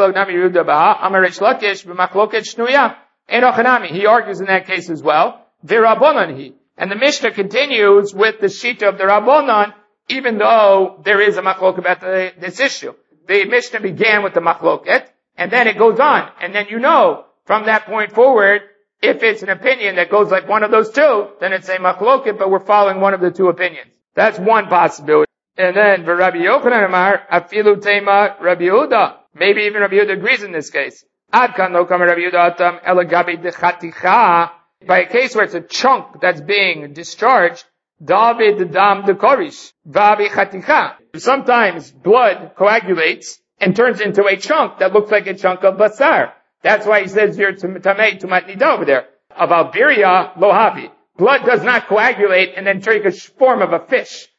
he argues in that case as well. And the Mishnah continues with the shita of the Rabbanon, even though there is a machloket about this issue. The Mishnah began with the machloket, and then it goes on. And then you know, from that point forward, if it's an opinion that goes like one of those two, then it's a machloket, but we're following one of the two opinions. That's one possibility. And then, for Rabbi Yochanan Amar, afilu tema Rabbi Yehuda. Maybe even Rabbi Yehuda agrees in this case. Ad kan lo kama Rabbi Yehuda atam elagabi dechaticha. By a case where it's a chunk that's being discharged, David dam dekorish, vabi chaticha. Sometimes blood coagulates and turns into a chunk that looks like a chunk of basar. That's why he says here tamei tumat nida over there. About biria lohavi. Blood does not coagulate and then take a form of a fish.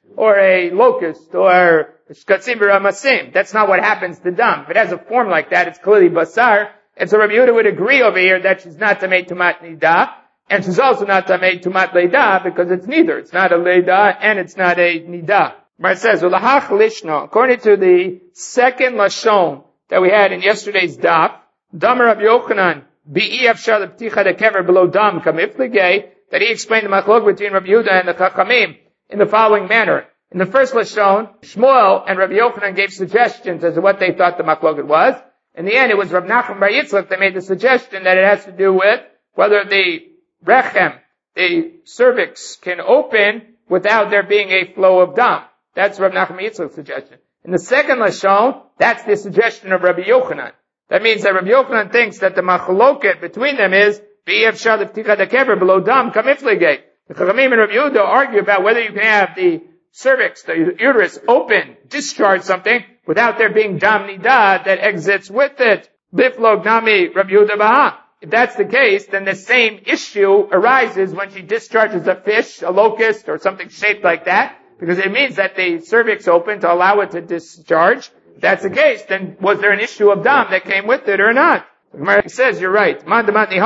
or a locust, or shkatzim v'ramasim. That's not what happens to dam. If it has a form like that, it's clearly basar. And so Rabbi Yehuda would agree over here that she's not tamei tumat nida, and she's also not tamei tumat leida, because it's neither. It's not a leida, and it's not a nida. It says, Ulahach lishna, according to the second lashon that we had in yesterday's daf, Damar Rabbi Yochanan, bi'i afshar l'pticha dekever below dam kamifligay, that he explained the machlok between Rabbi Yehuda and the Chachamim in the following manner. In the first lashon, Shmuel and Rabbi Yochanan gave suggestions as to what they thought the machlok was. In the end, it was Rav Nachman bar Yitzchak that made the suggestion that it has to do with whether the rechem, the cervix, can open without there being a flow of dam. That's Rav Nachman bar Yitzchak's suggestion. In the second lashon, that's the suggestion of Rabbi Yochanan. That means that Rabbi Yochanan thinks that the machloket between them is v'yefshar l'pticha dekever below dam kamifligay. The Chachamim and Rabbi Yehuda argue about whether you can have the cervix, the uterus, open, discharge something without there being dam nida that exits with it. Biflog nami Rabbi Yehuda baha. If that's the case, then the same issue arises when she discharges a fish, a locust, or something shaped like that, because it means that the cervix opened to allow it to discharge. If that's the case, then was there an issue of dam that came with it or not? The Gemara says, you're right. The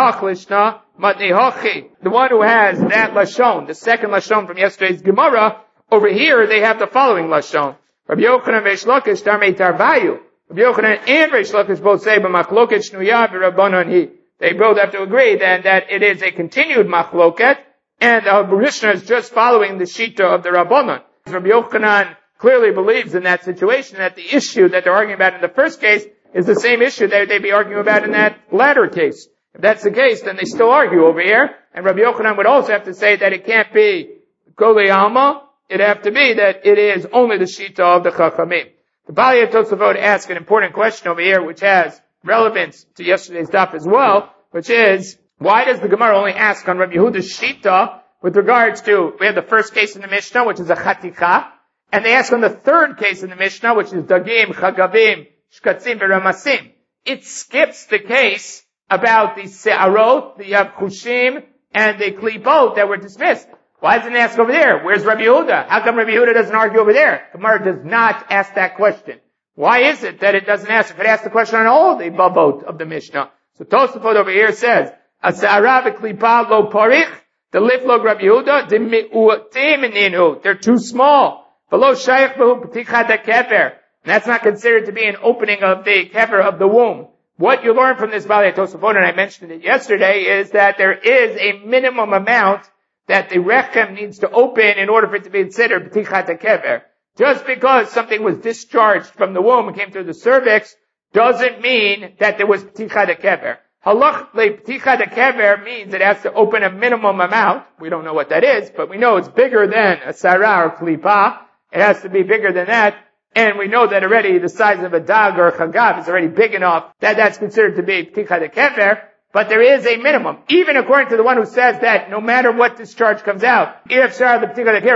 one who has that lashon, the second lashon from yesterday's Gemara, over here they have the following lashon. Rabbi Yochanan Reish Lakish Tarmei Tarvayu. Rabbi Yochanan and Reish Lakish both say, "B'machloket shnuya v'rabbanon hi." They both have to agree then that it is a continued machloket, and the Mishnah is just following the shita of the Rabbanon. Rabbi Yochanan clearly believes in that situation that the issue that they're arguing about in the first case is the same issue that they'd be arguing about in that latter case. If that's the case, then they still argue over here, and Rabbi Yochanan would also have to say that it can't be Koli Alma. It'd have to be that it is only the shita of the Chachamim. The Bali Tosafot asks an important question over here, which has relevance to yesterday's daf as well, which is, why does the Gemara only ask on Rabbi Yehuda's shita with regards to, we have the first case in the Mishnah, which is a chatika, and they ask on the third case in the Mishnah, which is dagim, chagavim, shkatzim, v'ramasim. It skips the case about the se'arot, the chushim, and the klipot that were dismissed. Why doesn't it ask over there? Where's Rabbi Yehuda? How come Rabbi Yehuda doesn't argue over there? Gemara does not ask that question. Why is it that it doesn't ask? If it asks the question on all the babot of the Mishnah. So Tosafot over here says, Asa'ara v'klipa lo parich, the liflog Rabbi Yehuda, the mi'utim ininu. They're too small. V'lo shayach b'hu p'ticha da kever. That's not considered to be an opening of the kever of the womb. What you learn from this Bali Tosafot, and I mentioned it yesterday, is that there is a minimum amount that the rechem needs to open in order for it to be considered p'tichat kever. Just because something was discharged from the womb and came through the cervix doesn't mean that there was p'tichat kever. Halach p'tichat kever means it has to open a minimum amount. We don't know what that is, but we know it's bigger than a sarah or klipa. It has to be bigger than that. And we know that already the size of a dag or a chagav is already big enough that that's considered to be p'tichat kever. But there is a minimum. Even according to the one who says that no matter what discharge comes out, they still have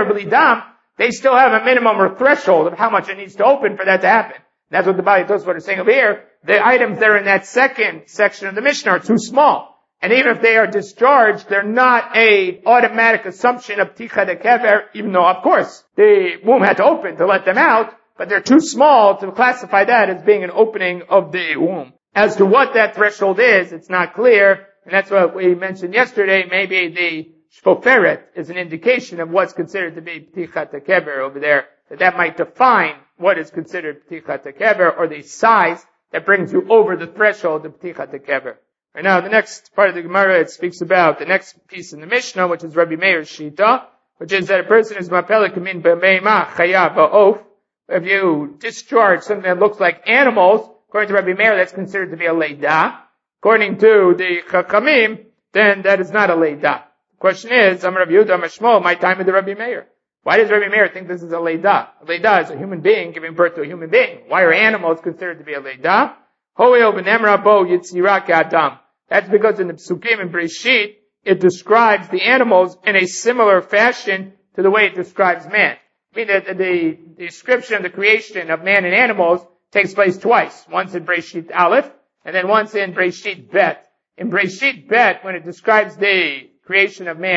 a minimum or threshold of how much it needs to open for that to happen. That's what the Bali Tosafot is saying over here. The items that are in that second section of the Mishnah are too small. And even if they are discharged, they're not a automatic assumption of P'ticha Kever, even though, of course, the womb had to open to let them out, but they're too small to classify that as being an opening of the womb. As to what that threshold is, it's not clear, and that's what we mentioned yesterday. Maybe the shpoferet is an indication of what's considered to be p'tichat kever over there, that might define what is considered p'tichat kever, or the size that brings you over the threshold of p'tichat kever. Right now, the next part of the Gemara, it speaks about the next piece in the Mishnah, which is Rabbi Meir's shita, which is that a person is mapelek min b'meima chayav ba'of. If you discharge something that looks like animals, according to Rabbi Meir, that's considered to be a leida. According to the Chachamim, then that is not a leida. The question is, Amar Rabbi Yehuda, Amar Shmuel, my time with the Rabbi Meir. Why does Rabbi Meir think this is a leida? A leida is a human being giving birth to a human being. Why are animals considered to be a leida? Ho'eo b'nemra bo yitzira k'adam. That's because in the Psukim and Breshit, it describes the animals in a similar fashion to the way it describes man. I mean, the description of the creation of man and animals takes place twice. Once in Breshit Aleph, and then once in Breshit Bet. In Breshit Bet, when it describes the creation of man,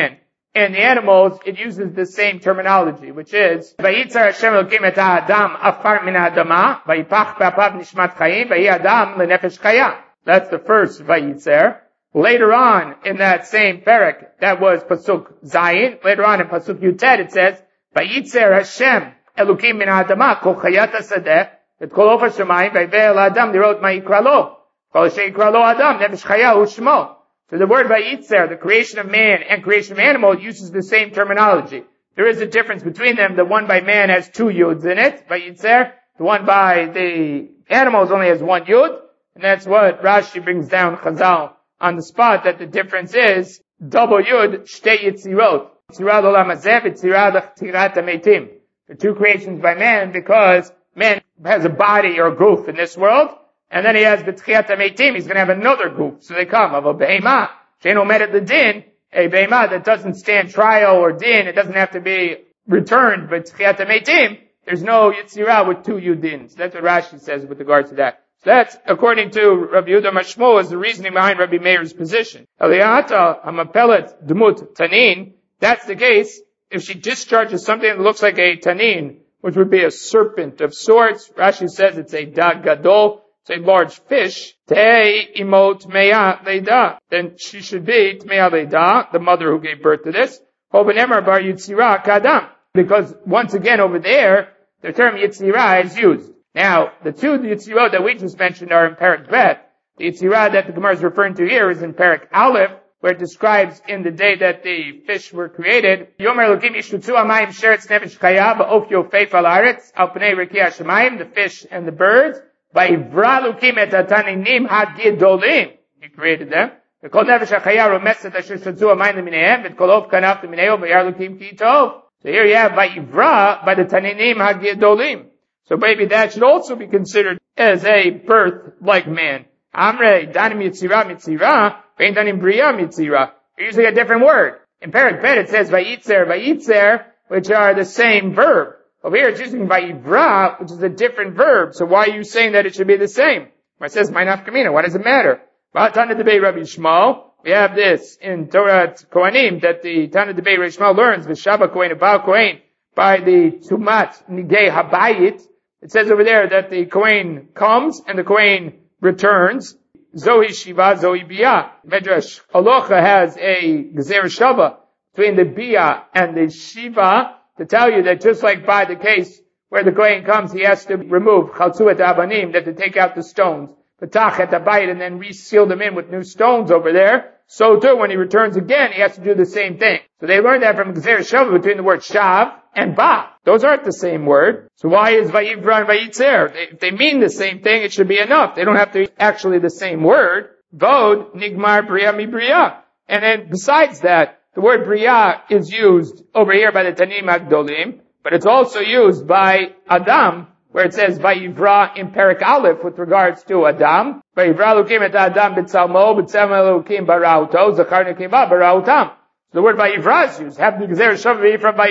In the animals, it uses the same terminology, which is, Vayitzer Hashem Elokim et ha'adam afar min ha'adama, vayipach b'apav nishmat chayim, vayi adam lenefesh chaya. That's the first Vayitzer. Later on, in that same parak, that was Pasuk Zayin. Later on in Pasuk Yutet, it says, Vayitzer Hashem Elokim min ha'adama, kol chayat ha'sadeh, et kol ofa shemayim, vayveh el adam lirot ma yikra lo. Kol she'yikra lo adam, nefesh chaya hu shmo. So the word Vayitzer, the creation of man and creation of animal, uses the same terminology. There is a difference between them. The one by man has 2 yuds in it, Vayitzer. The one by the animals only has 1 yud. And that's what Rashi brings down Chazal on the spot, that the difference is double yud, shtei yitzirot. Yitzirah olam hazeh, yitzirah tirat hametim. The 2 creations by man, because man has a body or goof in this world. And then he has B'tchiat HaMeitim, he's going to have another goof. So they come of a Behemah, She'eino Omedet L'Din, a Behemah that doesn't stand trial or din, it doesn't have to be returned, but B'tchiat HaMeitim, there's no Yitzirah with 2 Yudins. That's what Rashi says with regard to that. So that's, according to Rabbi Yehuda Mashmo, is the reasoning behind Rabbi Meir's position. Eliata Hamapelet Dmut Tanin, that's the case, if she discharges something that looks like a Tanin, which would be a serpent of sorts, Rashi says it's a Dag Gadol, it's a large fish, Tei imot Tmeya Leida. Then she should be Tmeya Leida, the mother who gave birth to this. Hovenemar bar Yitzirah Kadam. Because once again over there, the term Yitzirah is used. Now, the 2 Yitzirah that we just mentioned are in Perek Bet. The Yitzirah that the Gemara is referring to here is in Perek Aleph, where it describes in the day that the fish were created. Yomer Elokim Yishutzu Amayim Sheretz Nefesh Chaya Ba'of Yofeif Al Aretz Al Pnei Rekiah Shemayim, the fish and the birds. Vayivra Elokim et hataninim hagidolim. He created them. V'kol nefesh hachaya romeset asher shutzu hamayim leminehem, v'kol of kanaf lemineo v'yar Elokim ki tov. So here you have Vayivra by the taninim hagidolim. So maybe that should also be considered as a birth like man. Amrei danim yitzira mitzira, vein danim bria mitzira. You're using a different word. In Perek Bet it says Vayitzer, which are the same verb. Over here it's using Vayivra, which is a different verb. So why are you saying that it should be the same? It says Ma'naf Kamina. Why does it matter? Tana Debei Rabbi Shmuel. We have this in Torah Kohanim that the Tana Debei Rabbi Shmuel learns V'Shava Kohen Abal Kohen by the Tumat Nigei Habayit. It says over there that the Kohen comes and the Kohen returns. Zohi Shiva, Zohi Bia. Medrash Halacha has a Gezer Shava between the Bia and the Shiva, to tell you that just like by the case where the Kohen comes, he has to remove Chaltzu et Abanim, that to take out the stones, Patach et Abayit, and then reseal them in with new stones over there. So too, when he returns again, he has to do the same thing. So they learned that from Gezer Shava between the word Shav and Ba. Those aren't the same word. So why is Vayivra and Vayitzer? If they mean the same thing, it should be enough. They don't have to be actually the same word. Vod, Nigmar, Bria, Mi Bria. And then besides that, the word Bria is used over here by the Tanim HaGdolim, but it's also used by Adam, where it says Vayivra in Perek Aleph with regards to Adam. Vayivra Elokim et Adam b'tzalmo, b'tzalmo Elokim barauto, Zachar nekeva barautam. So the word Vayivra is used. Have the Gezer Shava from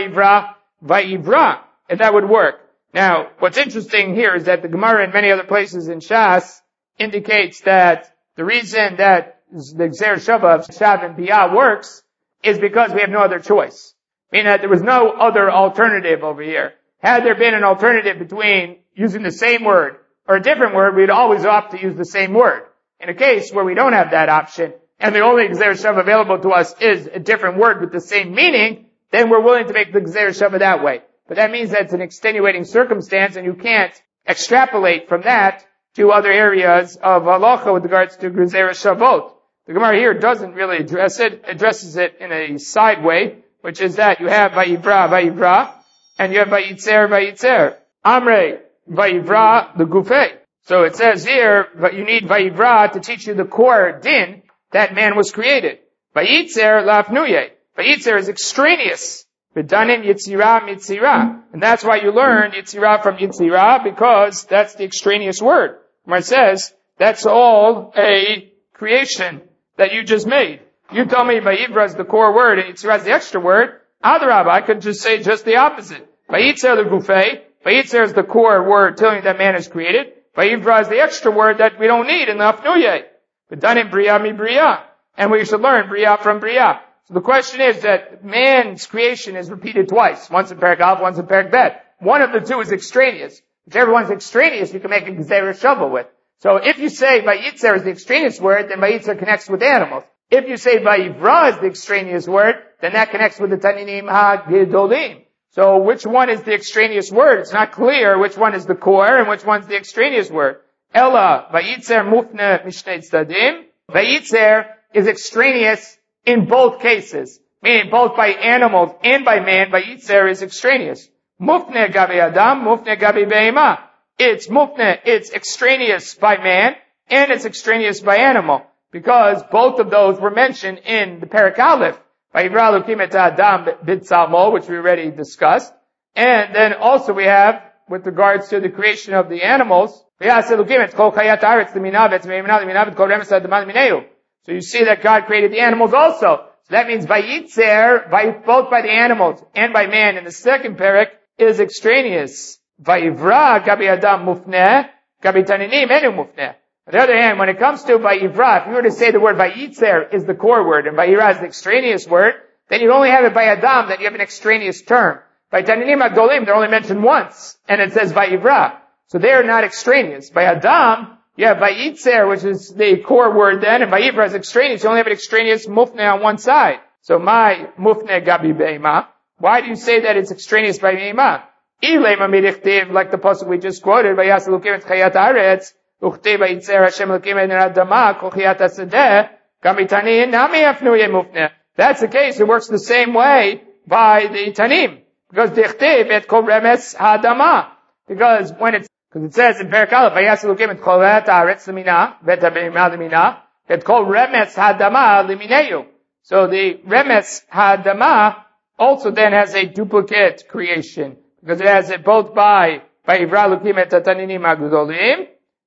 Vayivra, and that would work. Now, what's interesting here is that the Gemara in many other places in Shas indicates that the reason that the Gezer Shava of Shav and Bia works is because we have no other choice. Meaning that there was no other alternative over here. Had there been an alternative between using the same word or a different word, we'd always opt to use the same word. In a case where we don't have that option, and the only Gezer Shava available to us is a different word with the same meaning, then we're willing to make the Gezer Shava that way. But that means that it's an extenuating circumstance, and you can't extrapolate from that to other areas of halacha with regards to Gezer Shavot. The Gemara here doesn't really address it, addresses it in a side way, which is that you have Vayivra, and you have Vayitzer. Amrei, Vayivra, the Gufei. So it says here, you need Vayivra to teach you the core din that man was created. Vayitzer lafnuye. Vayitzer is extraneous. V'danim Yitzira mitzira. And that's why you learn Yitzira from Yitzira, because that's the extraneous word. Where it says, that's all a creation that you just made. You tell me Vayivra is the core word and Yitzira is the extra word. Adarabah, I could just say just the opposite. Vayitzer the Gufei. Vayitzer is the core word telling you that man is created. Vayivra is the extra word that we don't need in the Afnuye. V'danim Bria mi Bria. And we should learn Bria from Bria. So the question is that man's creation is repeated twice. Once in Perek Aleph, once in Perek Bet. One of the two is extraneous. Whichever one's extraneous, you can make a Gzeira Shava with. So if you say Vayitzer is the extraneous word, then Vayitzer connects with animals. If you say Vayivra is the extraneous word, then that connects with the Taninim HaGedolim. So which one is the extraneous word? It's not clear which one is the core and which one's the extraneous word. Ella, Vayitzer Mufne Mishnei Tzadim. Vayitzer is extraneous in both cases. Meaning both by animals and by man, Vayitzer is extraneous. Mufne Gabi Adam, Mufne Gabi Be'ema. It's mufne, it's extraneous by man, and it's extraneous by animal. Because both of those were mentioned in the Perek Aleph. Vayivra Elokim et Adam b'tzalmo, which we already discussed. And then also we have, with regards to the creation of the animals, so you see that God created the animals also. So that means Vayitzer, both by the animals and by man in the second Perek, is extraneous. Vayivra, Gabi Adam mufneh, Gabi Taninim enu mufneh. On the other hand, when it comes to Vayivra, if you were to say the word Vayitzer is the core word and Vayivra is the extraneous word, then you only have it by Adam, that you have an extraneous term. By Taninim HaGdolim, they're only mentioned once, and it says Vayivra. So they are not extraneous. By Adam, you have Vayitzer, which is the core word then, and Vayivra is extraneous. You only have an extraneous mufneh on one side. So my mufneh Gabi Be'ema. Why do you say that it's extraneous by Be'ema? Like the pasuk we just quoted, Vayas Elokim et Chayat Haaretz, Uchtei Vayitzer Hashem Elokim et Adama, Kol Chayat HaSadeh, Gabi Tanim Nami Afnuye Mufneh. That's the case. It works the same way by the Tanim. Because Dichtei et Kol Remes HaAdama. Because it says in Perek Aleph, Vayas Elokim et Kol Chayat Haaretz Lemina, Vet HaBe'ema Lemina, et Kol Remes HaAdama Lemineyu. So the Remes HaAdama also then has a duplicate creation. Because it has it both by Vayivra Elokim et Taninim HaGdolim,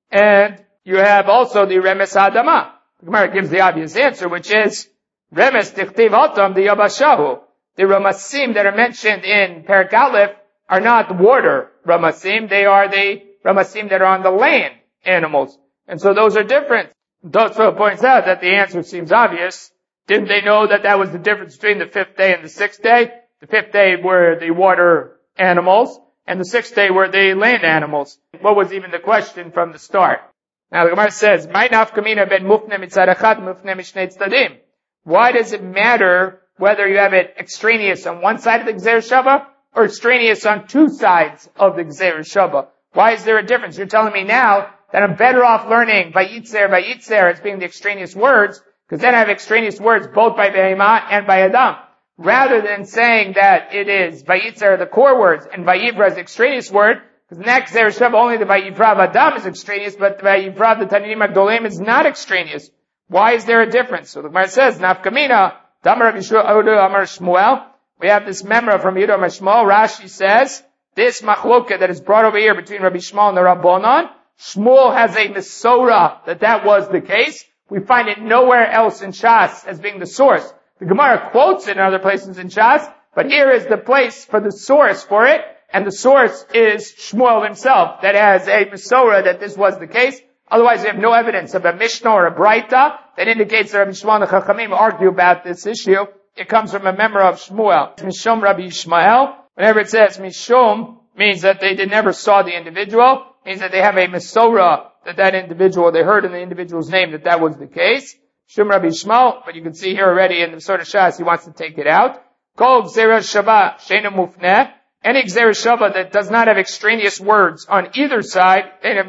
and you have also the Remes HaAdama. The Gemara gives the obvious answer, which is Remes Tichtiv Otam the Yabashahu. The Ramasim that are mentioned in Perek Aleph are not water Ramasim, they are the Ramasim that are on the land animals. And so those are different. Tosfot points out that the answer seems obvious. Didn't they know that that was the difference between the fifth day and the sixth day? The fifth day were the water animals, and the sixth day were the land animals. What was even the question from the start? Now the Gemara says, "My nafkamina ben mufne mitzad echad mufne mishnei tzadim." Why does it matter whether you have it extraneous on one side of the Gzeira Shava or extraneous on two sides of the Gzeira Shava? Why is there a difference? You're telling me now that I'm better off learning Vayitzer as being the extraneous words, because then I have extraneous words both by Behema and by Adam. Rather than saying that it is Vayitzer the core words and Vayivra is the extraneous word, because the next Gzeira Shava only the Vayivra of Adam is extraneous, but the Vayivra of the Taninim HaGdolim is not extraneous. Why is there a difference? So the Gemara says, Nafkamina, Damar Rabbi Yehuda Amar Shmuel. We have this memra from Yehuda Amar Shmuel. Rashi says, this machloka that is brought over here between Rabbi Shmuel and the Rabbanon, Shmuel has a Mesorah that was the case. We find it nowhere else in Shas as being the source. The Gemara quotes it in other places in Shas, but here is the place for the source for it, and the source is Shmuel himself that has a Mesorah that this was the case. Otherwise, we have no evidence of a Mishnah or a Braita that indicates that Rabbi Shmuel and the Chachamim argue about this issue. It comes from a member of Shmuel. Mishum Rabbi Yishmael. Whenever it says Mishum, means that they never saw the individual, means that they have a Mesorah that individual, they heard in the individual's name that was the case. Shum Rabbi Yishmael, but you can see here already in the sort of Shas, he wants to take it out. Kol Gzeira Shava Sheina Mufneh. Any Gzeira Shava that does not have extraneous words on either side,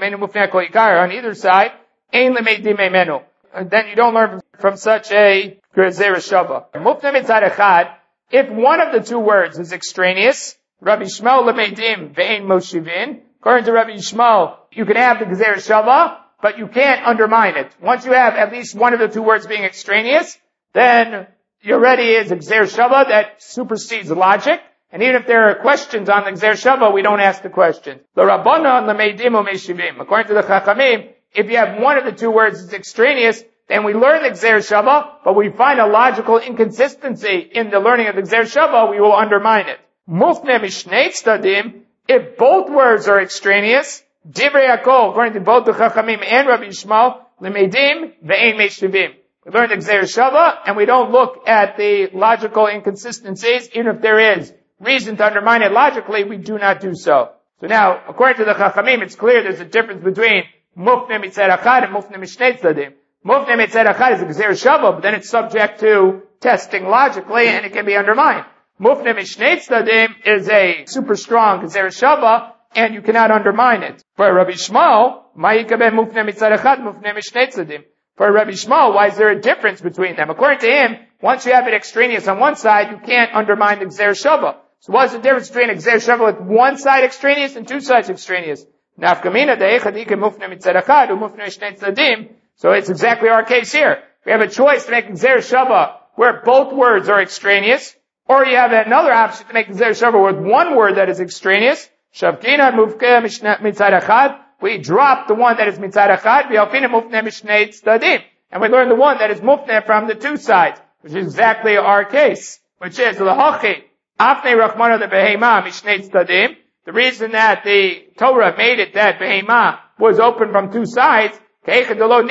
on either side, Ein Lemeidim Menu. And then you don't learn from such a Gzeira Shava. Mufneh Mitzad Echad, if one of the two words is extraneous, Rabbi Yishmael Lemeidim Ve'ein Moshivin. According to Rabbi Yishmael, you can have the Gzeira Shava, but you can't undermine it. Once you have at least one of the two words being extraneous, then you already is a Gzeira Shava that supersedes logic. And even if there are questions on the Gzeira Shava, we don't ask the question. The Rabbanon Lemeidim Umeshivim. According to the Chachamim, if you have one of the two words that's extraneous, then we learn the Gzeira Shava, but we find a logical inconsistency in the learning of the Gzeira Shava, we will undermine it. Mufne Mishnei Tzadim, if both words are extraneous, Divrei Hakol, according to both the Chachamim and Rabbi Yishmael, Lemeidim Ve'ein Meshivim. We learn the Gzeir Shava, and we don't look at the logical inconsistencies. Even if there is reason to undermine it logically, we do not do so. So now, according to the Chachamim, it's clear there's a difference between Mufne Mitzad Echad and Mufne Mishnei Tzadim. Mufne Mitzad Echad is a Gzeir Shava, but then it's subject to testing logically, and it can be undermined. Mufne Mishnei Tzadim is a super strong Gzeir Shava, and you cannot undermine it. For Rabbi Shmuel, Ma'ikabe Mufne Mitzad Echad, Mufne Mishnei Tzadim. For Rabbi Shmuel, why is there a difference between them? According to him, once you have it extraneous on one side, you can't undermine the Gzeir Shava. So what's the difference between a Gzeir Shava with one side extraneous and two sides extraneous? Nafkamina de'echadike mufne mitzad echad u'mufne mishnei tzadim. So it's exactly our case here. We have a choice to make a Gzeir Shava where both words are extraneous, or you have another option to make a Gzeir Shava with one word that is extraneous. Shavkina mufke mitzad echad. We drop the one that is mitzad echad. V'alfina mufne mishnei tzadim. And we learn the one that is mufne from the two sides, which is exactly our case, which is l'hochi. Afnei Rachmana the Behema Mishnei Tzadim. The reason that the Torah made it that Behema was open from two sides, then we don't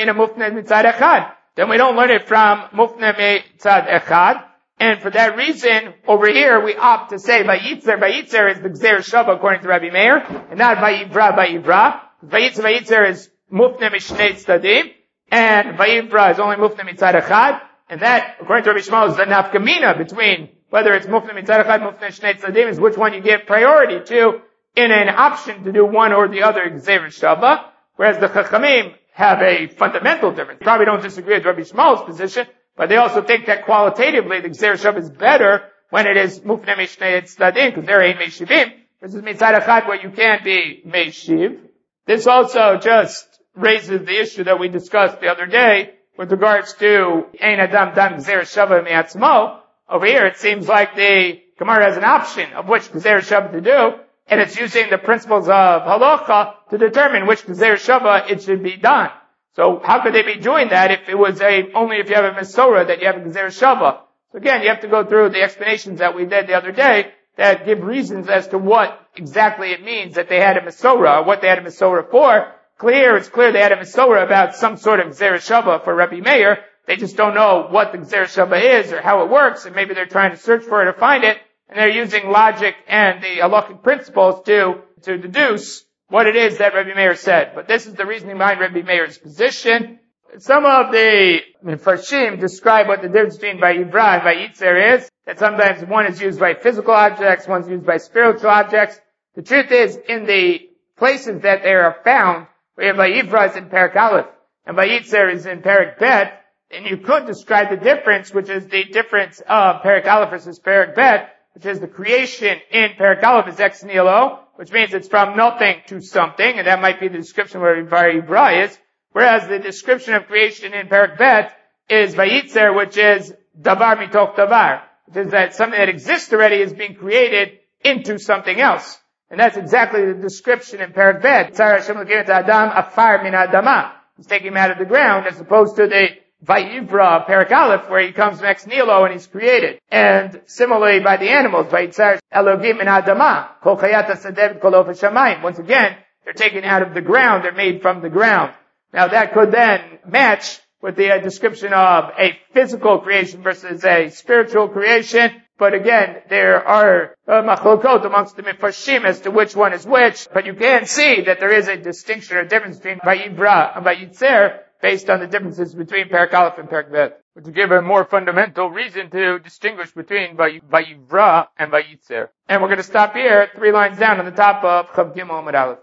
learn it from Mufne Mitzad Echad. And for that reason, over here, we opt to say Vayitzer. Vayitzer is the Gzeir Shava according to Rabbi Meir, and not Vayivra. Vayitzer is Mufne Mishnei Tzadim, and Vayivra is only Mufne Mitzad Echad. And that, according to Rabbi Shmuel, is the nafkamina between whether it's Mufne Mitzad Echad, Mufne Mishnei Tzadim, is which one you give priority to in an option to do one or the other Gzeir Shava, whereas the Chachamim have a fundamental difference. Probably don't disagree with Rabbi Shmuel's position, but they also think that qualitatively the Gzeir Shava is better when it is Mufne Mishnei Tzadim, because there ain't Meishivim, versus Mitzad Echad where you can't be Meishiv. This also just raises the issue that we discussed the other day with regards to Ein Adam Dam Gzeir Shava Mi'atzmo. Over here it seems like the Gemara has an option of which Gzeir Shava to do, and it's using the principles of Halacha to determine which Gzeir Shava it should be done. So how could they be doing that if it was only if you have a Mesorah that you have a Gzeir Shava? So again, you have to go through the explanations that we did the other day that give reasons as to what exactly it means that they had a Mesorah, or what they had a Mesorah for. It's clear they had a Mesorah about some sort of Gzeir Shava for Rabbi Meir. They just don't know what the Gzeir Shava is or how it works, and maybe they're trying to search for it or find it, and they're using logic and the halachic principles to deduce what it is that Rabbi Meir said. But this is the reasoning behind Rabbi Meir's position. Some of the Mefarshim describe what the difference between Vayivra and Vayitzer is, that sometimes one is used by physical objects, one's used by spiritual objects. The truth is, in the places that they are found, we have Vayivra is in Perek Aleph, and Vayitzer is in Perek Bet, and you could describe the difference, which is the difference of Perek Aleph versus Perek Bet, which is the creation in Perek Aleph is ex nihilo, which means it's from nothing to something, and that might be the description where Vayivra is, whereas the description of creation in Perek Bet is Vayitzer, which is Davar mitoch Davar, which is that something that exists already is being created into something else. And that's exactly the description in Perek Bet. Tzar Hashem l'keimet Adam afar min Adama. He's taking him out of the ground, as opposed to the Vayivra, Perek Aleph, where he comes from ex nihilo and he's created. And similarly by the animals, Vayitzar Elohim min Adama, Kol Chayat HaSadeh Kol Of HaShamayim. Once again, they're taken out of the ground, they're made from the ground. Now that could then match with the description of a physical creation versus a spiritual creation. But again, there are machlokot amongst the Mefarshim as to which one is which. But you can see that there is a distinction or difference between Vayivra and Vayitzer based on the differences between Perek Aleph and Perek Bet, which give a more fundamental reason to distinguish between Vayivra and Vayitzer. And we're going to stop here, 3 lines down on the top of Chav Gimel Amud Aleph.